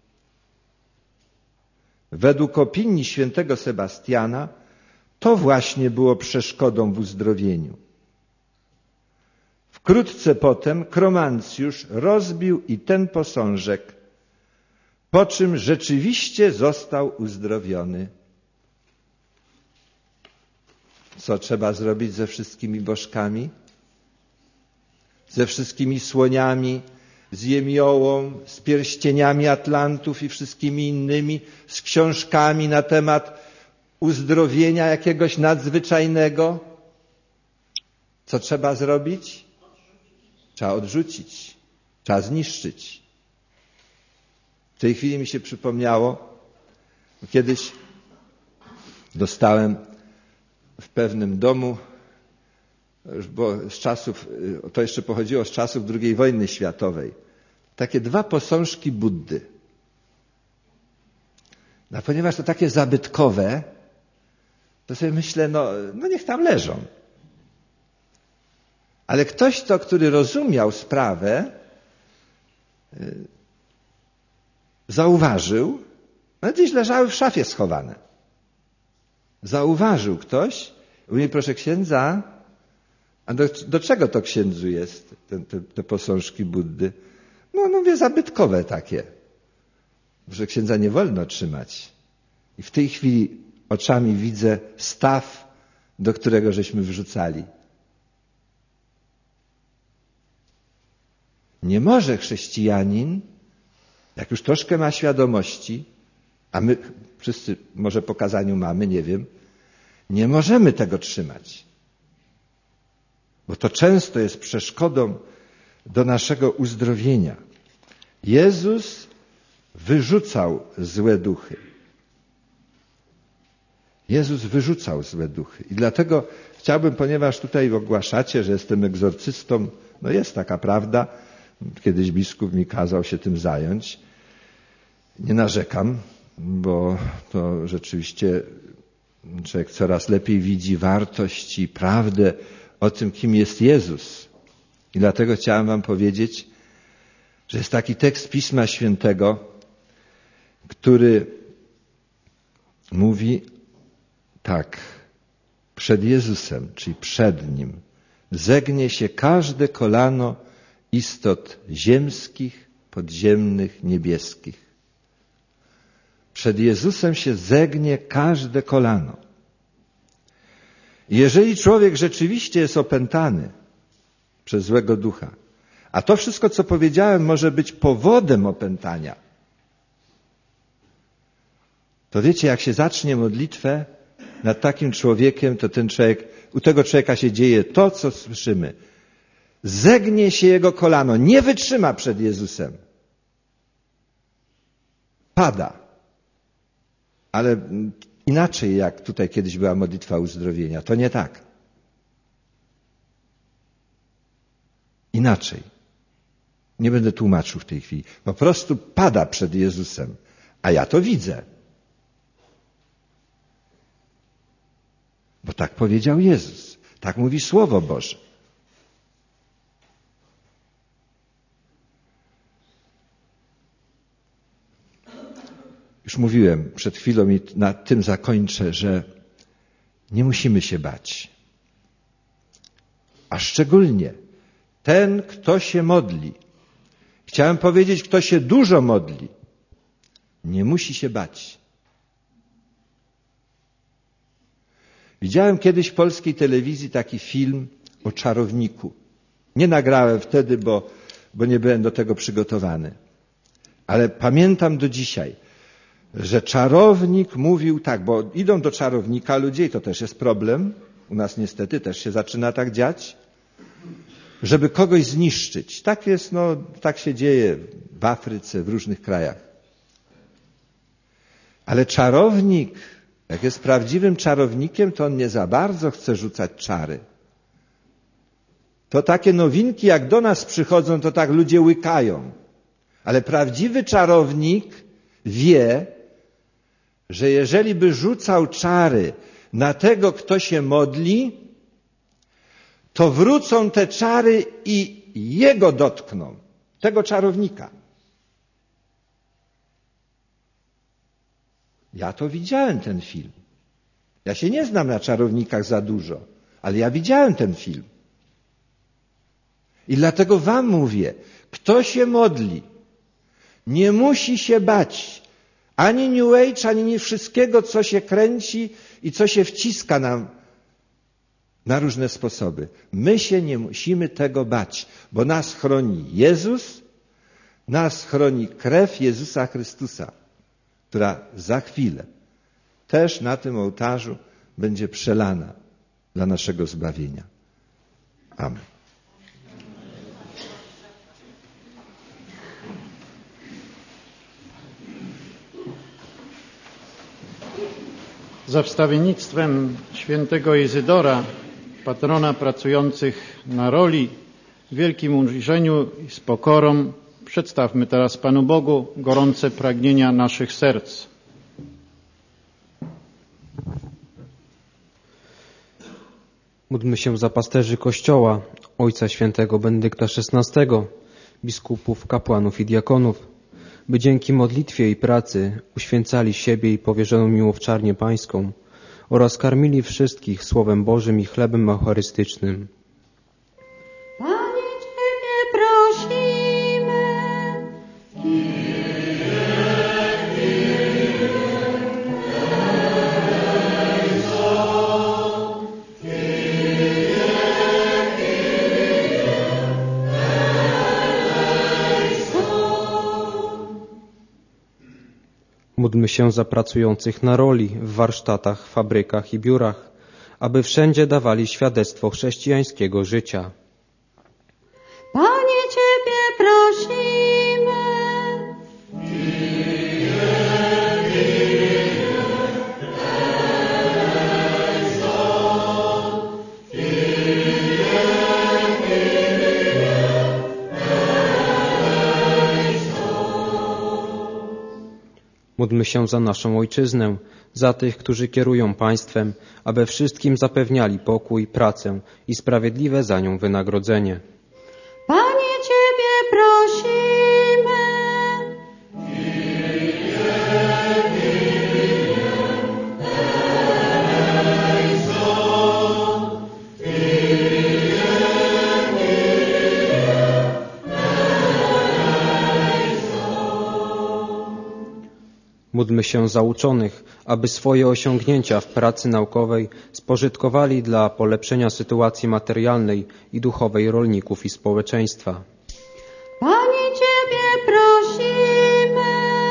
Według opinii świętego Sebastiana to właśnie było przeszkodą w uzdrowieniu. Wkrótce potem Kromancjusz rozbił i ten posążek, po czym rzeczywiście został uzdrowiony. Co trzeba zrobić ze wszystkimi bożkami? Ze wszystkimi słoniami, z jemiołą, z pierścieniami Atlantów i wszystkimi innymi, z książkami na temat uzdrowienia jakiegoś nadzwyczajnego? Co trzeba zrobić? Trzeba odrzucić, trzeba zniszczyć. W tej chwili mi się przypomniało, kiedyś dostałem w pewnym domu, bo z czasów, to jeszcze pochodziło z czasów drugiej wojny światowej, takie dwa posążki Buddy. No, ponieważ to takie zabytkowe, to sobie myślę, no, no niech tam leżą. Ale ktoś to, który rozumiał sprawę, zauważył, no gdzieś leżały w szafie schowane. Zauważył ktoś, mówi, proszę księdza, a do, do czego to księdzu jest, te, te, te posążki Buddy? No, no mówię, zabytkowe takie. Że księdza nie wolno trzymać. I w tej chwili oczami widzę staw, do którego żeśmy wrzucali. Nie może chrześcijanin, jak już troszkę ma świadomości, a my wszyscy może po kazaniu mamy, nie wiem, nie możemy tego trzymać. Bo to często jest przeszkodą do naszego uzdrowienia. Jezus wyrzucał złe duchy. Jezus wyrzucał złe duchy. I dlatego chciałbym, ponieważ tutaj ogłaszacie, że jestem egzorcystą, no jest taka prawda, kiedyś biskup mi kazał się tym zająć. Nie narzekam, bo to rzeczywiście człowiek coraz lepiej widzi wartość i prawdę o tym, kim jest Jezus. I dlatego chciałem wam powiedzieć, że jest taki tekst Pisma Świętego, który mówi tak, przed Jezusem, czyli przed Nim, zegnie się każde kolano istot ziemskich, podziemnych, niebieskich. Przed Jezusem się zegnie każde kolano. Jeżeli człowiek rzeczywiście jest opętany przez złego ducha, a to wszystko, co powiedziałem, może być powodem opętania, to wiecie, jak się zacznie modlitwę nad takim człowiekiem, to ten człowiek, u tego człowieka się dzieje to, co słyszymy. Zegnie się jego kolano, nie wytrzyma przed Jezusem. Pada. Ale inaczej, jak tutaj kiedyś była modlitwa uzdrowienia. To nie tak. Inaczej. Nie będę tłumaczył w tej chwili. Po prostu pada przed Jezusem. A ja to widzę. Bo tak powiedział Jezus. Tak mówi Słowo Boże. Już mówiłem przed chwilą i na tym zakończę, że nie musimy się bać. A szczególnie ten, kto się modli. Chciałem powiedzieć, kto się dużo modli, nie musi się bać. Widziałem kiedyś w polskiej telewizji taki film o czarowniku. Nie nagrałem wtedy, bo, bo nie byłem do tego przygotowany. Ale pamiętam do dzisiaj, że czarownik mówił tak, bo idą do czarownika ludzie i to też jest problem. U nas niestety też się zaczyna tak dziać. Żeby kogoś zniszczyć. Tak jest, no, tak się dzieje w Afryce, w różnych krajach. Ale czarownik, jak jest prawdziwym czarownikiem, to on nie za bardzo chce rzucać czary. to takie nowinki jak do nas przychodzą, to tak ludzie łykają. Ale prawdziwy czarownik wie, że jeżeli by rzucał czary na tego, kto się modli, to wrócą te czary i jego dotkną, tego czarownika. Ja to widziałem, ten film. Ja się nie znam na czarownikach za dużo, ale ja widziałem ten film. I dlatego wam mówię, kto się modli, nie musi się bać ani New Age, ani nie wszystkiego, co się kręci i co się wciska nam na różne sposoby. My się nie musimy tego bać, bo nas chroni Jezus, nas chroni krew Jezusa Chrystusa, która za chwilę też na tym ołtarzu będzie przelana dla naszego zbawienia. Amen. Za wstawiennictwem świętego Izydora, patrona pracujących na roli, w wielkim uniżeniu i z pokorą przedstawmy teraz Panu Bogu gorące pragnienia naszych serc. Módlmy się za pasterzy Kościoła, Ojca Świętego Benedykta szesnastego, biskupów, kapłanów i diakonów, by dzięki modlitwie i pracy uświęcali siebie i powierzoną miłowczarnię Pańską oraz karmili wszystkich Słowem Bożym i chlebem eucharystycznym. Panie, Ciebie prosimy. Módlmy się za pracujących na roli w warsztatach, fabrykach i biurach, aby wszędzie dawali świadectwo chrześcijańskiego życia. Panie, Ciebie prosimy. Módlmy się za naszą ojczyznę, za tych, którzy kierują państwem, aby wszystkim zapewniali pokój, pracę i sprawiedliwe za nią wynagrodzenie. Panie, Ciebie prosimy. Módlmy się za uczonych, aby swoje osiągnięcia w pracy naukowej spożytkowali dla polepszenia sytuacji materialnej i duchowej rolników i społeczeństwa. Panie, Ciebie prosimy.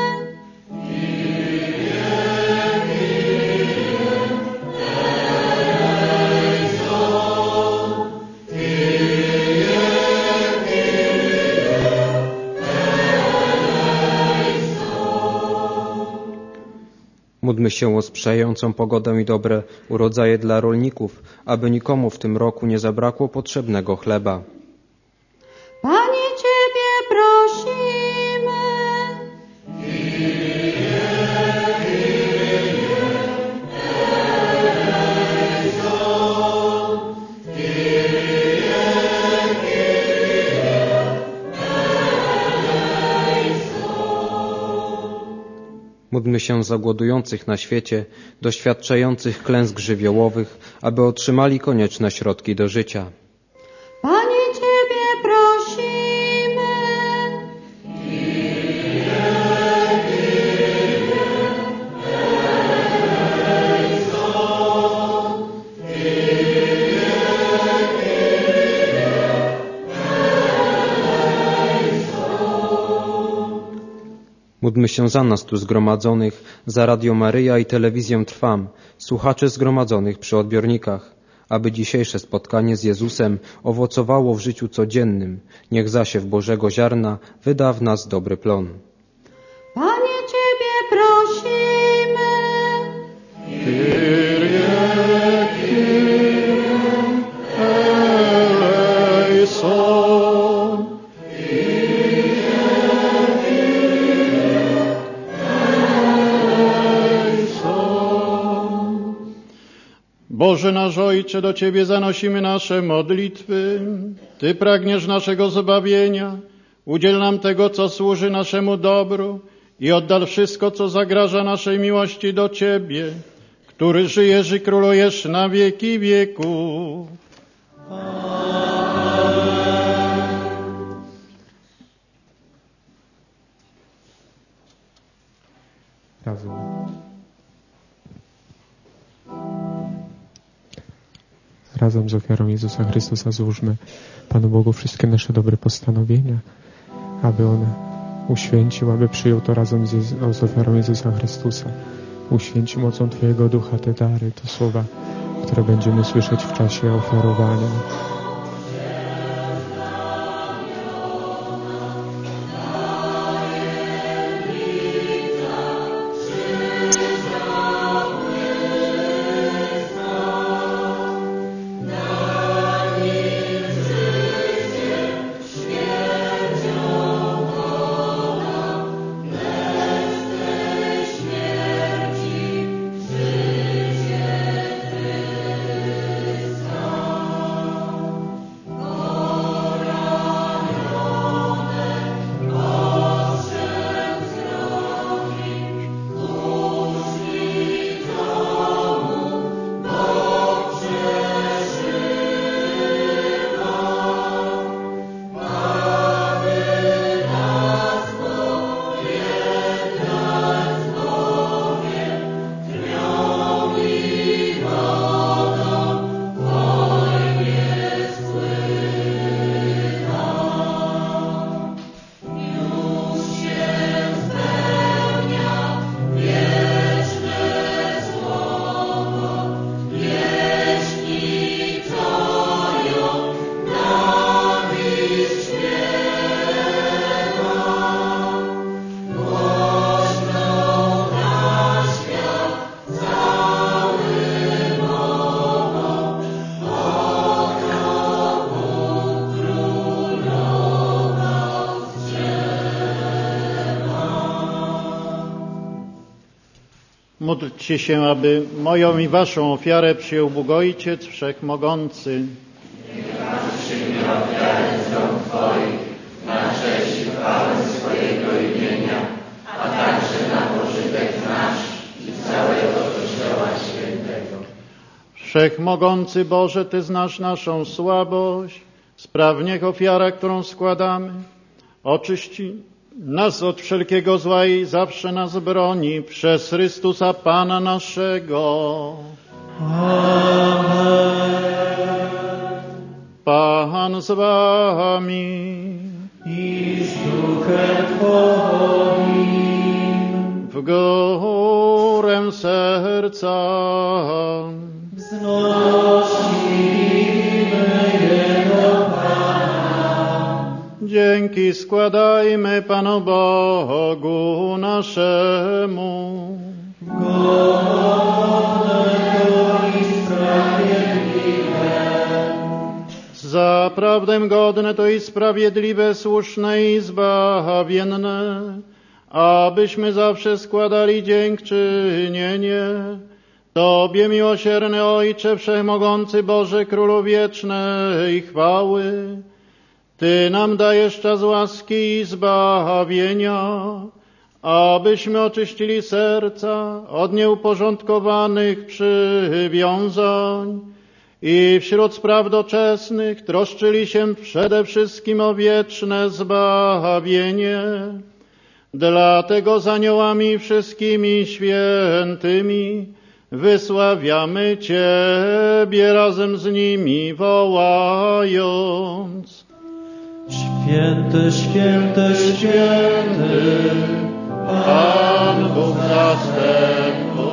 Módlmy się o sprzyjającą pogodę i dobre urodzaje dla rolników, aby nikomu w tym roku nie zabrakło potrzebnego chleba. Panie, Ciebie prosimy. Módlmy się za głodujących na świecie, doświadczających klęsk żywiołowych, aby otrzymali konieczne środki do życia. Panie, Ciebie prosimy. Módlmy się za nas tu zgromadzonych, za Radio Maryja i Telewizję Trwam, słuchaczy zgromadzonych przy odbiornikach, aby dzisiejsze spotkanie z Jezusem owocowało w życiu codziennym. Niech zasiew Bożego ziarna wyda w nas dobry plon. Panie, Ciebie prosimy. Kyrie, Kyrie, eleison. Boże nasz Ojcze, do Ciebie zanosimy nasze modlitwy. Ty pragniesz naszego zbawienia. Udziel nam tego, co służy naszemu dobru i oddal wszystko, co zagraża naszej miłości do Ciebie, który żyjesz i królujesz na wieki wieków. Razem. Razem z ofiarą Jezusa Chrystusa złóżmy Panu Bogu wszystkie nasze dobre postanowienia, aby On uświęcił, aby przyjął to razem z, Jezu- z ofiarą Jezusa Chrystusa. Uświęci mocą Twojego Ducha te dary, te słowa, które będziemy słyszeć w czasie ofiarowania. Módlcie się, aby moją i waszą ofiarę przyjął Bóg Ojciec Wszechmogący. Niech przyjmie ofiarę z rąk Twoich na cześć i chwałę swojego imienia, a także na pożytek nasz i całego Kościoła Świętego. Wszechmogący Boże, Ty znasz naszą słabość. Spraw niech ofiara, którą składamy, oczyści nas od wszelkiego zła i zawsze nas broni przez Chrystusa Pana naszego. Amen. Pan z wami I z duchem Twoim. w górę serca Wznosimy je do Pana. dzięki składajmy Panu Bogu naszemu. Godnego i sprawiedliwe. Zaprawdę godne to i sprawiedliwe, słuszne i zbawienne, abyśmy zawsze składali dziękczynienie Tobie, miłosierny Ojcze, Wszechmogący Boże, Królu wiecznej chwały. Ty nam dajesz czas łaski i zbawienia, abyśmy oczyścili serca od nieuporządkowanych przywiązań i wśród spraw doczesnych troszczyli się przede wszystkim o wieczne zbawienie. Dlatego z aniołami i wszystkimi świętymi wysławiamy Ciebie razem z nimi, wołając: Święty, święty, święty, Pan Bóg zastępów,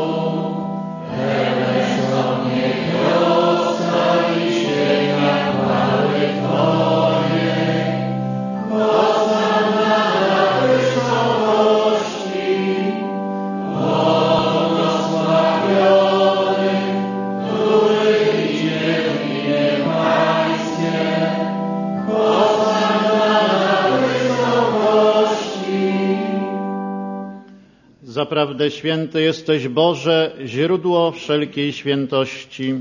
zaprawdę święty jesteś, Boże, źródło wszelkiej świętości.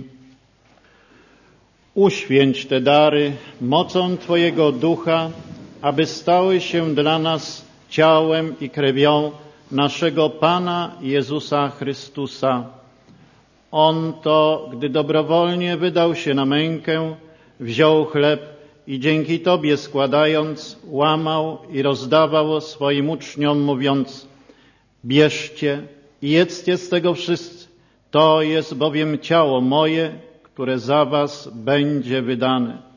Uświęć te dary mocą Twojego Ducha, aby stały się dla nas ciałem i krwią naszego Pana Jezusa Chrystusa. On to, gdy dobrowolnie wydał się na mękę, wziął chleb i dzięki Tobie składając, łamał i rozdawał swoim uczniom, mówiąc: bierzcie i jedzcie z tego wszyscy, to jest bowiem ciało moje, które za was będzie wydane.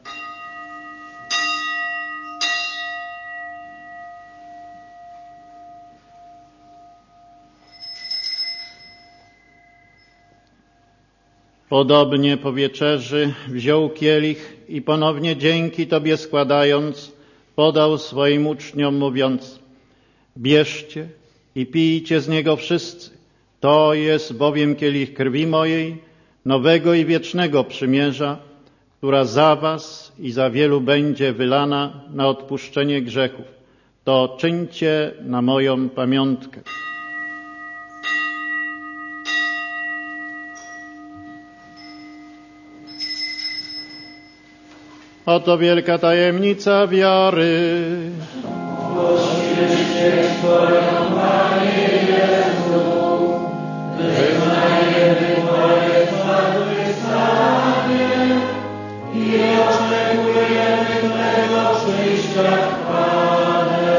Podobnie po wieczerzy wziął kielich i ponownie dzięki Tobie składając, podał swoim uczniom, mówiąc: bierzcie i pijcie z niego wszyscy, to jest bowiem kielich krwi mojej, nowego i wiecznego przymierza, która za was i za wielu będzie wylana na odpuszczenie grzechów. To czyńcie na moją pamiątkę. Oto wielka tajemnica wiary. Poświęćcie Twoją, Panie Jezu, wyznajemy Twoje zmartwychwstanie i oczekujemy Twego przyjścia w chwale.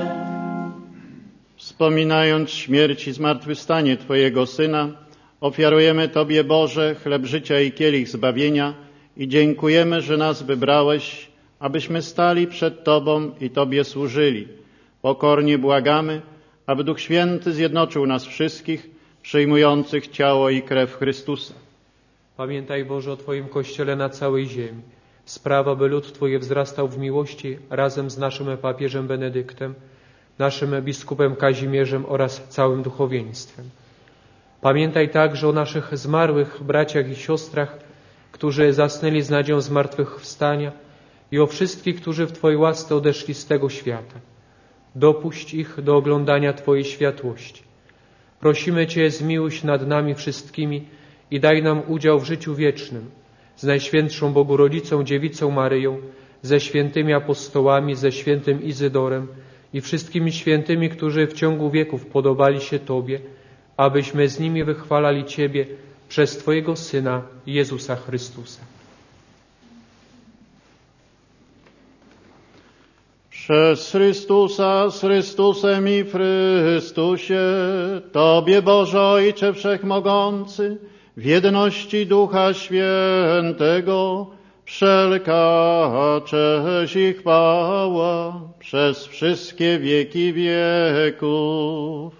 Wspominając śmierć i zmartwychwstanie Twojego Syna, ofiarujemy Tobie, Boże, chleb życia i kielich zbawienia, i dziękujemy, że nas wybrałeś, abyśmy stali przed Tobą i Tobie służyli. Pokornie błagamy, aby Duch Święty zjednoczył nas wszystkich, przyjmujących ciało i krew Chrystusa. Pamiętaj, Boże, o Twoim Kościele na całej ziemi. Sprawa, by lud Twój wzrastał w miłości razem z naszym papieżem Benedyktem, naszym biskupem Kazimierzem oraz całym duchowieństwem. Pamiętaj także o naszych zmarłych braciach i siostrach, którzy zasnęli z nadzieją zmartwychwstania, i o wszystkich, którzy w Twojej łasce odeszli z tego świata. Dopuść ich do oglądania Twojej światłości. Prosimy Cię, zmiłuj się nad nami wszystkimi i daj nam udział w życiu wiecznym z Najświętszą Bogu Rodzicą, Dziewicą Maryją, ze świętymi apostołami, ze świętym Izydorem i wszystkimi świętymi, którzy w ciągu wieków podobali się Tobie, abyśmy z nimi wychwalali Ciebie przez Twojego Syna, Jezusa Chrystusa. Przez Chrystusa, z Chrystusem i w Chrystusie, Tobie, Boże Ojcze Wszechmogący, w jedności Ducha Świętego, wszelka cześć i chwała przez wszystkie wieki wieków.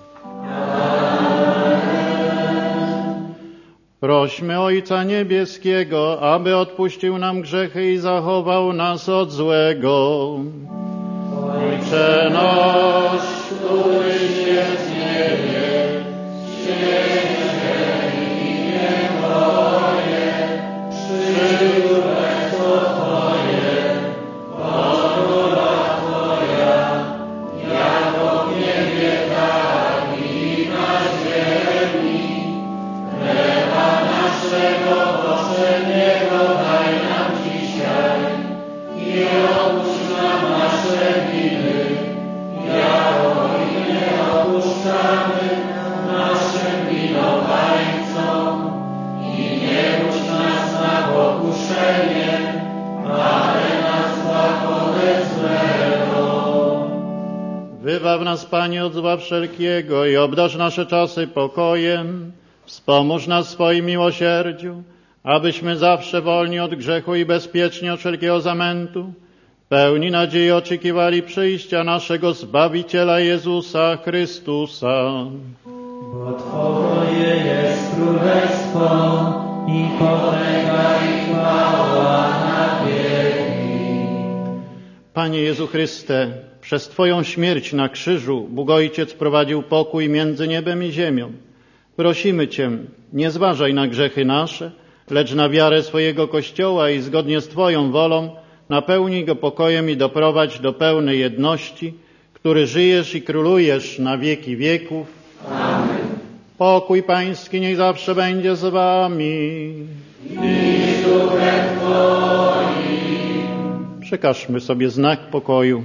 Prośmy Ojca Niebieskiego, aby odpuścił nam grzechy i zachował nas od złego. Ojcze nasz, któryś jest w niebie, święć się imię Twoje, przyjdź królestwo Twoje, wola Twoja, jako w niebie, tak i na ziemi. Chleba naszego powszedniego daj nam dzisiaj i odpuść nam nasze winy, jako i my odpuszczamy naszym winowajcom. I nie budź nas na pokuszenie, ale nas zbaw ode złego. Wybaw nas, Panie, od zła wszelkiego i obdarz nasze czasy pokojem. Wspomóż nas w swoim miłosierdziu, abyśmy zawsze wolni od grzechu i bezpieczni od wszelkiego zamętu, pełni nadziei oczekiwali przyjścia naszego Zbawiciela Jezusa Chrystusa. Bo Twoje jest królestwo i potęga i chwała na wieki. Panie Jezu Chryste, przez Twoją śmierć na krzyżu Bóg Ojciec prowadził pokój między niebem i ziemią. Prosimy Cię, nie zważaj na grzechy nasze, lecz na wiarę swojego Kościoła i zgodnie z Twoją wolą napełnij go pokojem i doprowadź do pełnej jedności, który żyjesz i królujesz na wieki wieków. Pokój Pański niech zawsze będzie z wami. I z duchem Twoim. Przekażmy sobie znak pokoju.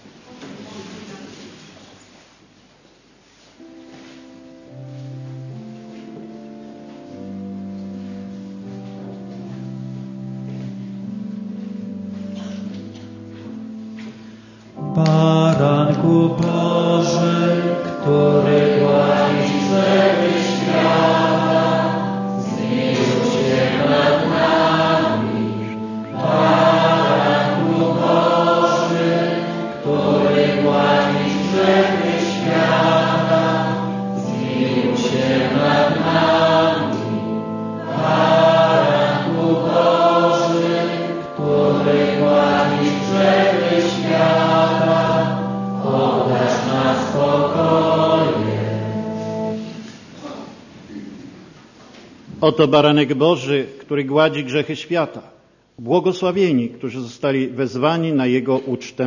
Baranku Boży, który gładzisz grzechy świata, zmiłuj się nad nami. Baranku Boży, który gładzisz grzechy świata, zmiłuj się nad nami. Baranku Boży, który gładzisz grzechy świata, podasz na spokoje. Oto baranek Boży, który gładzi grzechy świata. Błogosławieni, którzy zostali wezwani na Jego ucztę.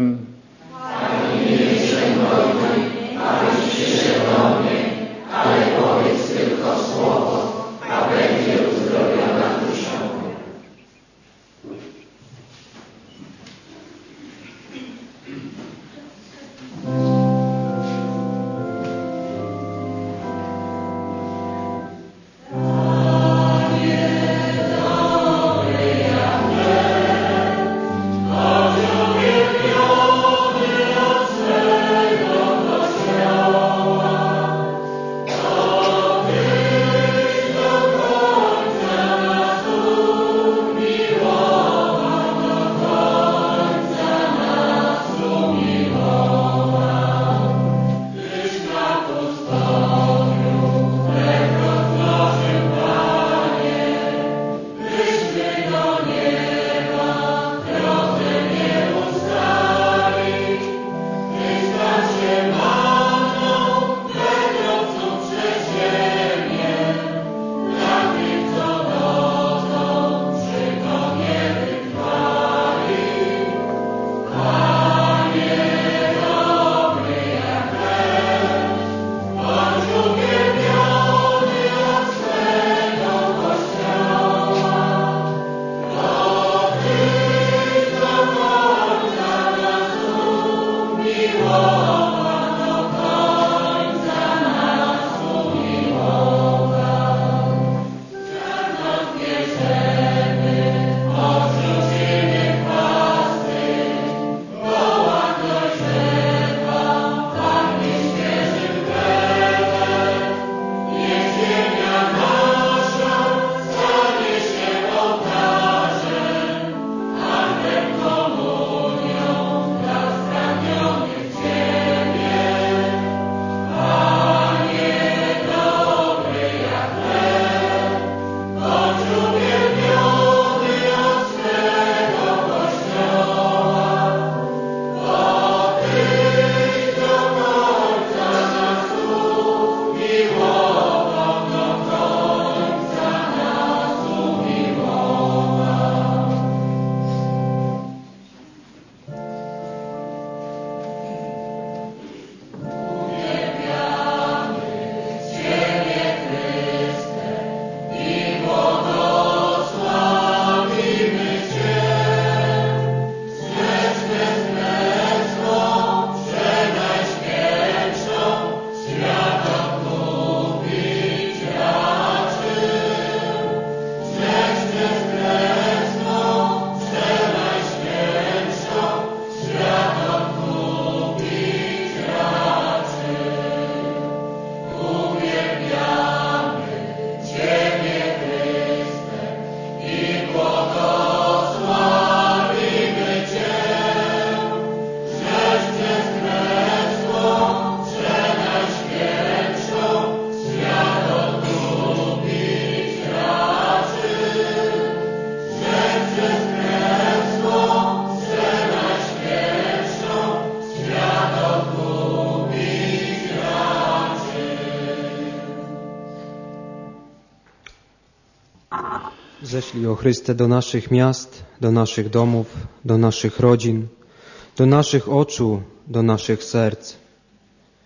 Ześlij, o Chryste, do naszych miast, do naszych domów, do naszych rodzin, do naszych oczu, do naszych serc.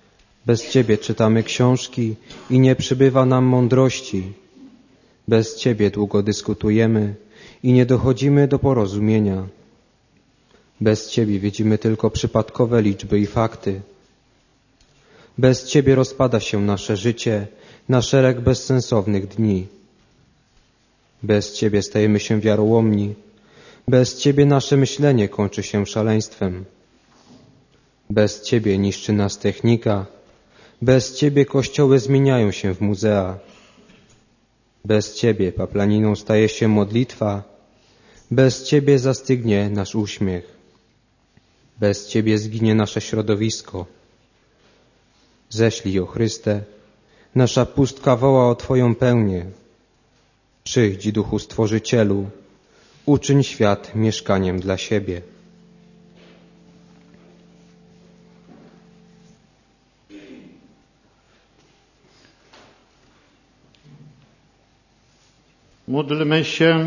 Bez Ciebie czytamy książki i nie przybywa nam mądrości. Bez Ciebie długo dyskutujemy i nie dochodzimy do porozumienia. Bez Ciebie widzimy tylko przypadkowe liczby i fakty. Bez Ciebie rozpada się nasze życie na szereg bezsensownych dni. Bez Ciebie stajemy się wiarołomni. Bez Ciebie nasze myślenie kończy się szaleństwem. Bez Ciebie niszczy nas technika. Bez Ciebie kościoły zmieniają się w muzea. Bez Ciebie paplaniną staje się modlitwa. Bez Ciebie zastygnie nasz uśmiech. Bez Ciebie zginie nasze środowisko. Ześlij, o Chryste, nasza pustka woła o Twoją pełnię. Przyjdź, Duchu Stworzycielu, uczyń świat mieszkaniem dla siebie. Módlmy się.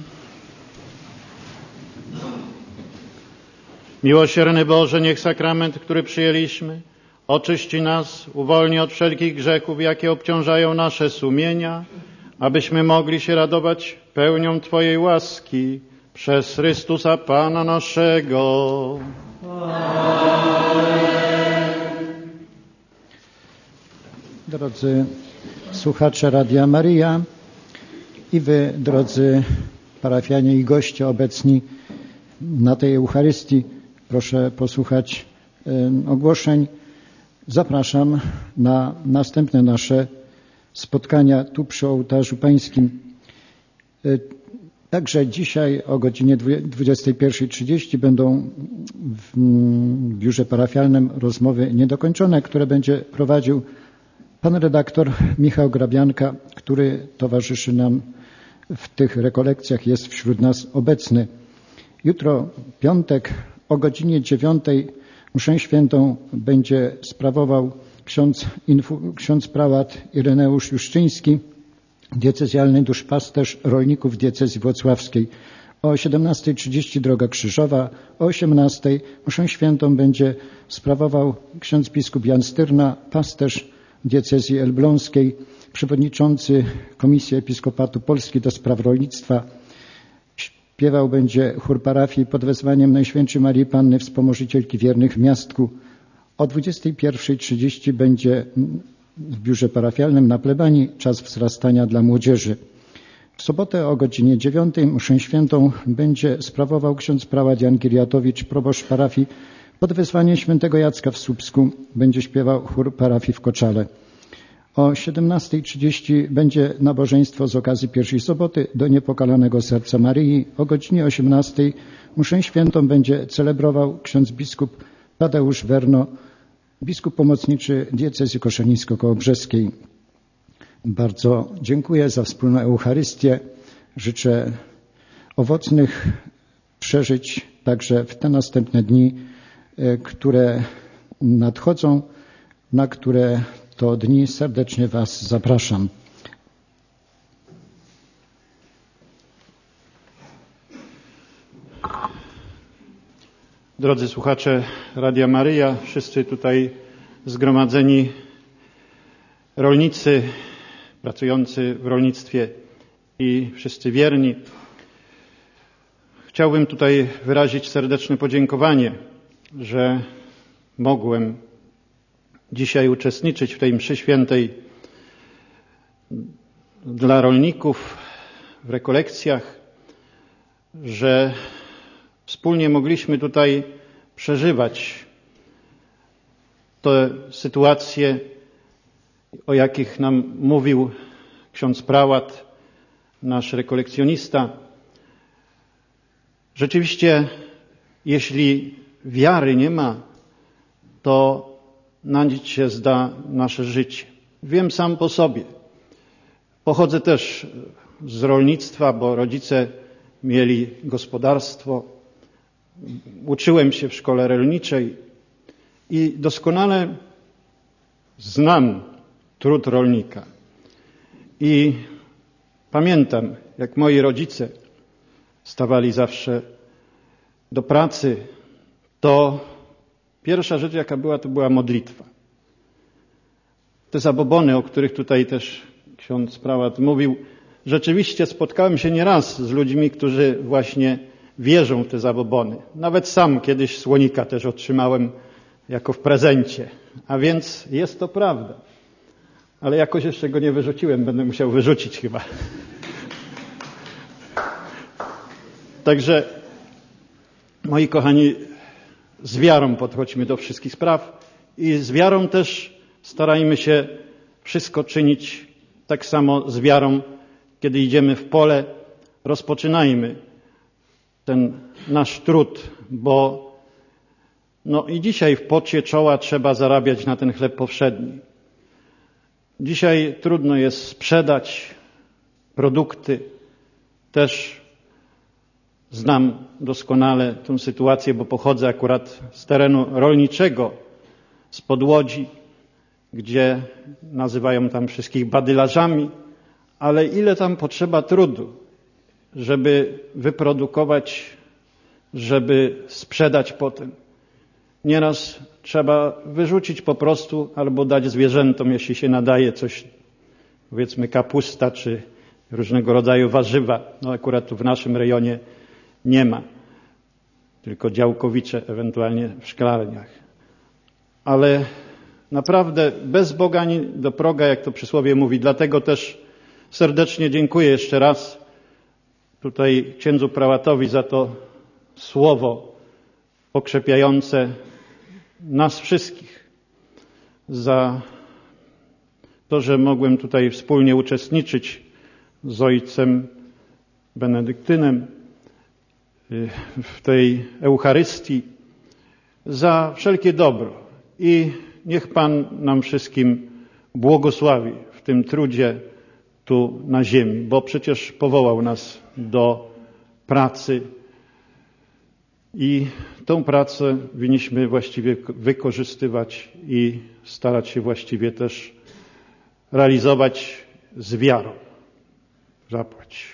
Miłosierny Boże, niech sakrament, który przyjęliśmy, oczyści nas, uwolni od wszelkich grzechów, jakie obciążają nasze sumienia, abyśmy mogli się radować pełnią Twojej łaski przez Chrystusa Pana naszego. Drodzy słuchacze Radia Maryja i wy, drodzy parafianie i goście obecni na tej Eucharystii, proszę posłuchać y, ogłoszeń. Zapraszam na następne nasze spotkania tu przy ołtarzu pańskim. Y, także dzisiaj o godzinie dwudziestej pierwszej trzydzieści będą w, w biurze parafialnym rozmowy niedokończone, które będzie prowadził pan redaktor Michał Grabianka, który towarzyszy nam w tych rekolekcjach, jest wśród nas obecny. Jutro, piątek, o godzinie dziewiątej mszę świętą będzie sprawował ksiądz, infu, ksiądz prałat Ireneusz Juszczyński, diecezjalny duszpasterz rolników diecezji włocławskiej. O siedemnastej trzydzieści Droga Krzyżowa, o osiemnastej mszę świętą będzie sprawował ksiądz biskup Jan Styrna, pasterz diecezji elbląskiej, przewodniczący Komisji Episkopatu Polski do spraw rolnictwa. Śpiewał będzie chór parafii pod wezwaniem Najświętszej Marii Panny, Wspomożycielki wiernych w Miastku. O dwudziestej pierwszej trzydzieści będzie w biurze parafialnym na plebanii czas wzrastania dla młodzieży. W sobotę o godzinie dziewiątej mszę świętą będzie sprawował ksiądz prałat Jan Giriatowicz, proboszcz parafii pod wezwaniem świętego Jacka w Słupsku. Będzie śpiewał chór parafii w Koczale. O siedemnastej trzydzieści będzie nabożeństwo z okazji pierwszej soboty do Niepokalanego Serca Maryi. O godzinie osiemnastej mszę świętą będzie celebrował ksiądz biskup Tadeusz Werno, biskup pomocniczy diecezji koszalińsko-kołobrzeskiej. Bardzo dziękuję za wspólną Eucharystię. Życzę owocnych przeżyć także w te następne dni, które nadchodzą, na które to dni serdecznie Was zapraszam. Drodzy słuchacze Radia Maryja, wszyscy tutaj zgromadzeni rolnicy pracujący w rolnictwie i wszyscy wierni, chciałbym tutaj wyrazić serdeczne podziękowanie, że mogłem dzisiaj uczestniczyć w tej mszy świętej dla rolników, w rekolekcjach, że wspólnie mogliśmy tutaj przeżywać te sytuacje, o jakich nam mówił ksiądz prałat, nasz rekolekcjonista. Rzeczywiście, jeśli wiary nie ma, to na nic się zda nasze życie. Wiem sam po sobie. Pochodzę też z rolnictwa, bo rodzice mieli gospodarstwo. Uczyłem się w szkole rolniczej i doskonale znam trud rolnika. I pamiętam, jak moi rodzice stawali zawsze do pracy, to pierwsza rzecz, jaka była, to była modlitwa. te zabobony, o których tutaj też ksiądz prałat mówił, rzeczywiście spotkałem się nieraz z ludźmi, którzy właśnie wierzą w te zabobony. Nawet sam kiedyś słonika też otrzymałem jako w prezencie. A więc jest to prawda. Ale jakoś jeszcze go nie wyrzuciłem, będę musiał wyrzucić chyba. Także, moi kochani, z wiarą podchodźmy do wszystkich spraw i z wiarą też starajmy się wszystko czynić tak samo z wiarą, kiedy idziemy w pole, rozpoczynajmy ten nasz trud, bo no i dzisiaj w pocie czoła trzeba zarabiać na ten chleb powszedni. Dzisiaj trudno jest sprzedać produkty. Też znam doskonale tę sytuację, bo pochodzę akurat z terenu rolniczego, spod Łodzi, gdzie nazywają tam wszystkich badylarzami, ale ile tam potrzeba trudu, żeby wyprodukować, żeby sprzedać potem. Nieraz trzeba wyrzucić po prostu albo dać zwierzętom, jeśli się nadaje coś, powiedzmy kapusta czy różnego rodzaju warzywa. No akurat tu w naszym rejonie nie ma, tylko działkowicze ewentualnie w szklarniach. Ale naprawdę bez Boga ani do proga, jak to przysłowie mówi. Dlatego też serdecznie dziękuję jeszcze raz tutaj księdzu prałatowi za to słowo pokrzepiające nas wszystkich, za to, że mogłem tutaj wspólnie uczestniczyć z ojcem Benedyktynem w tej Eucharystii, za wszelkie dobro. I niech Pan nam wszystkim błogosławi w tym trudzie tu na ziemi, bo przecież powołał nas do pracy i tą pracę winniśmy właściwie wykorzystywać i starać się właściwie też realizować z wiarą. Zapłać.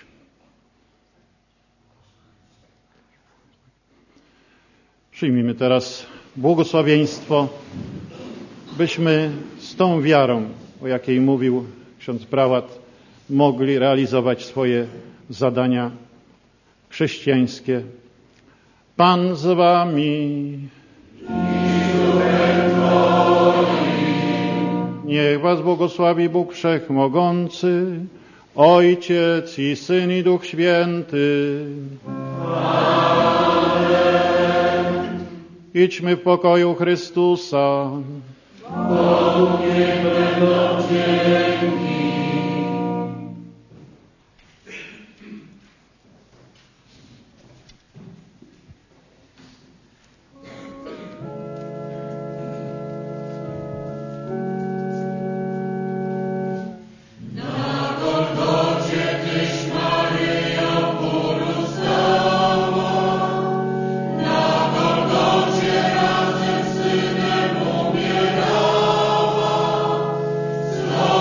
Przyjmijmy teraz błogosławieństwo, byśmy z tą wiarą, o jakiej mówił ksiądz prałat, mogli realizować swoje zadania chrześcijańskie. Pan z wami. Niech was błogosławi Bóg Wszechmogący, Ojciec i Syn i Duch Święty. Amen. Idźmy w pokoju Chrystusa. Bogu niech będą dzięki. Slow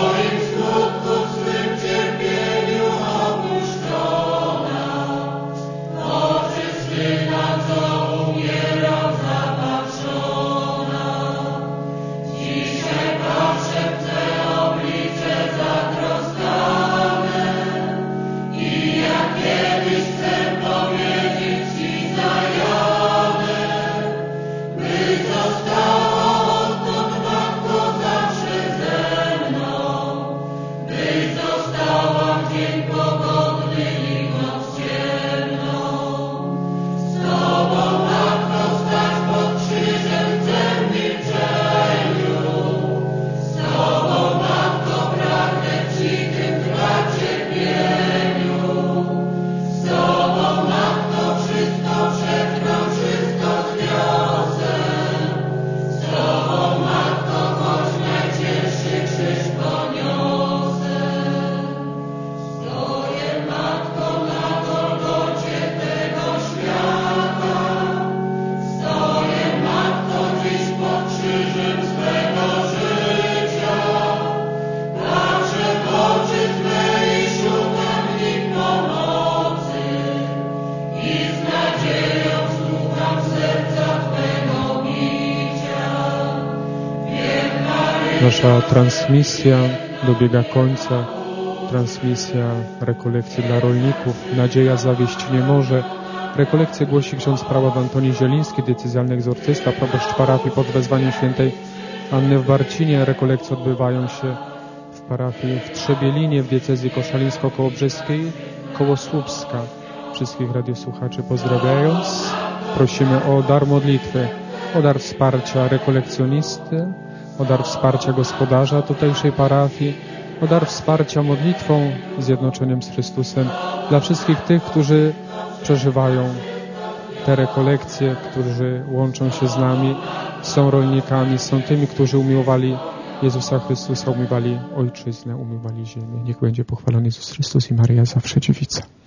Nasza transmisja dobiega końca. Transmisja rekolekcji dla rolników. Nadzieja zawieść nie może. Rekolekcję głosi ksiądz prałat Antoni Zieliński, decyzjalny egzorcysta, proboszcz parafii pod wezwaniem świętej Anny w Barcinie. Rekolekcje odbywają się w parafii w Trzebielinie, w diecezji koszalińsko-kołobrzeskiej, koło Słupska. Wszystkich radiosłuchaczy pozdrawiając, prosimy o dar modlitwy, o dar wsparcia rekolekcjonisty, o dar wsparcia gospodarza tutejszej parafii, o dar wsparcia modlitwą, zjednoczeniem z Chrystusem dla wszystkich tych, którzy przeżywają te rekolekcje, którzy łączą się z nami, są rolnikami, są tymi, którzy umiłowali Jezusa Chrystusa, umiłowali Ojczyznę, umiłowali ziemię. Niech będzie pochwalony Jezus Chrystus i Maryja zawsze Dziewica.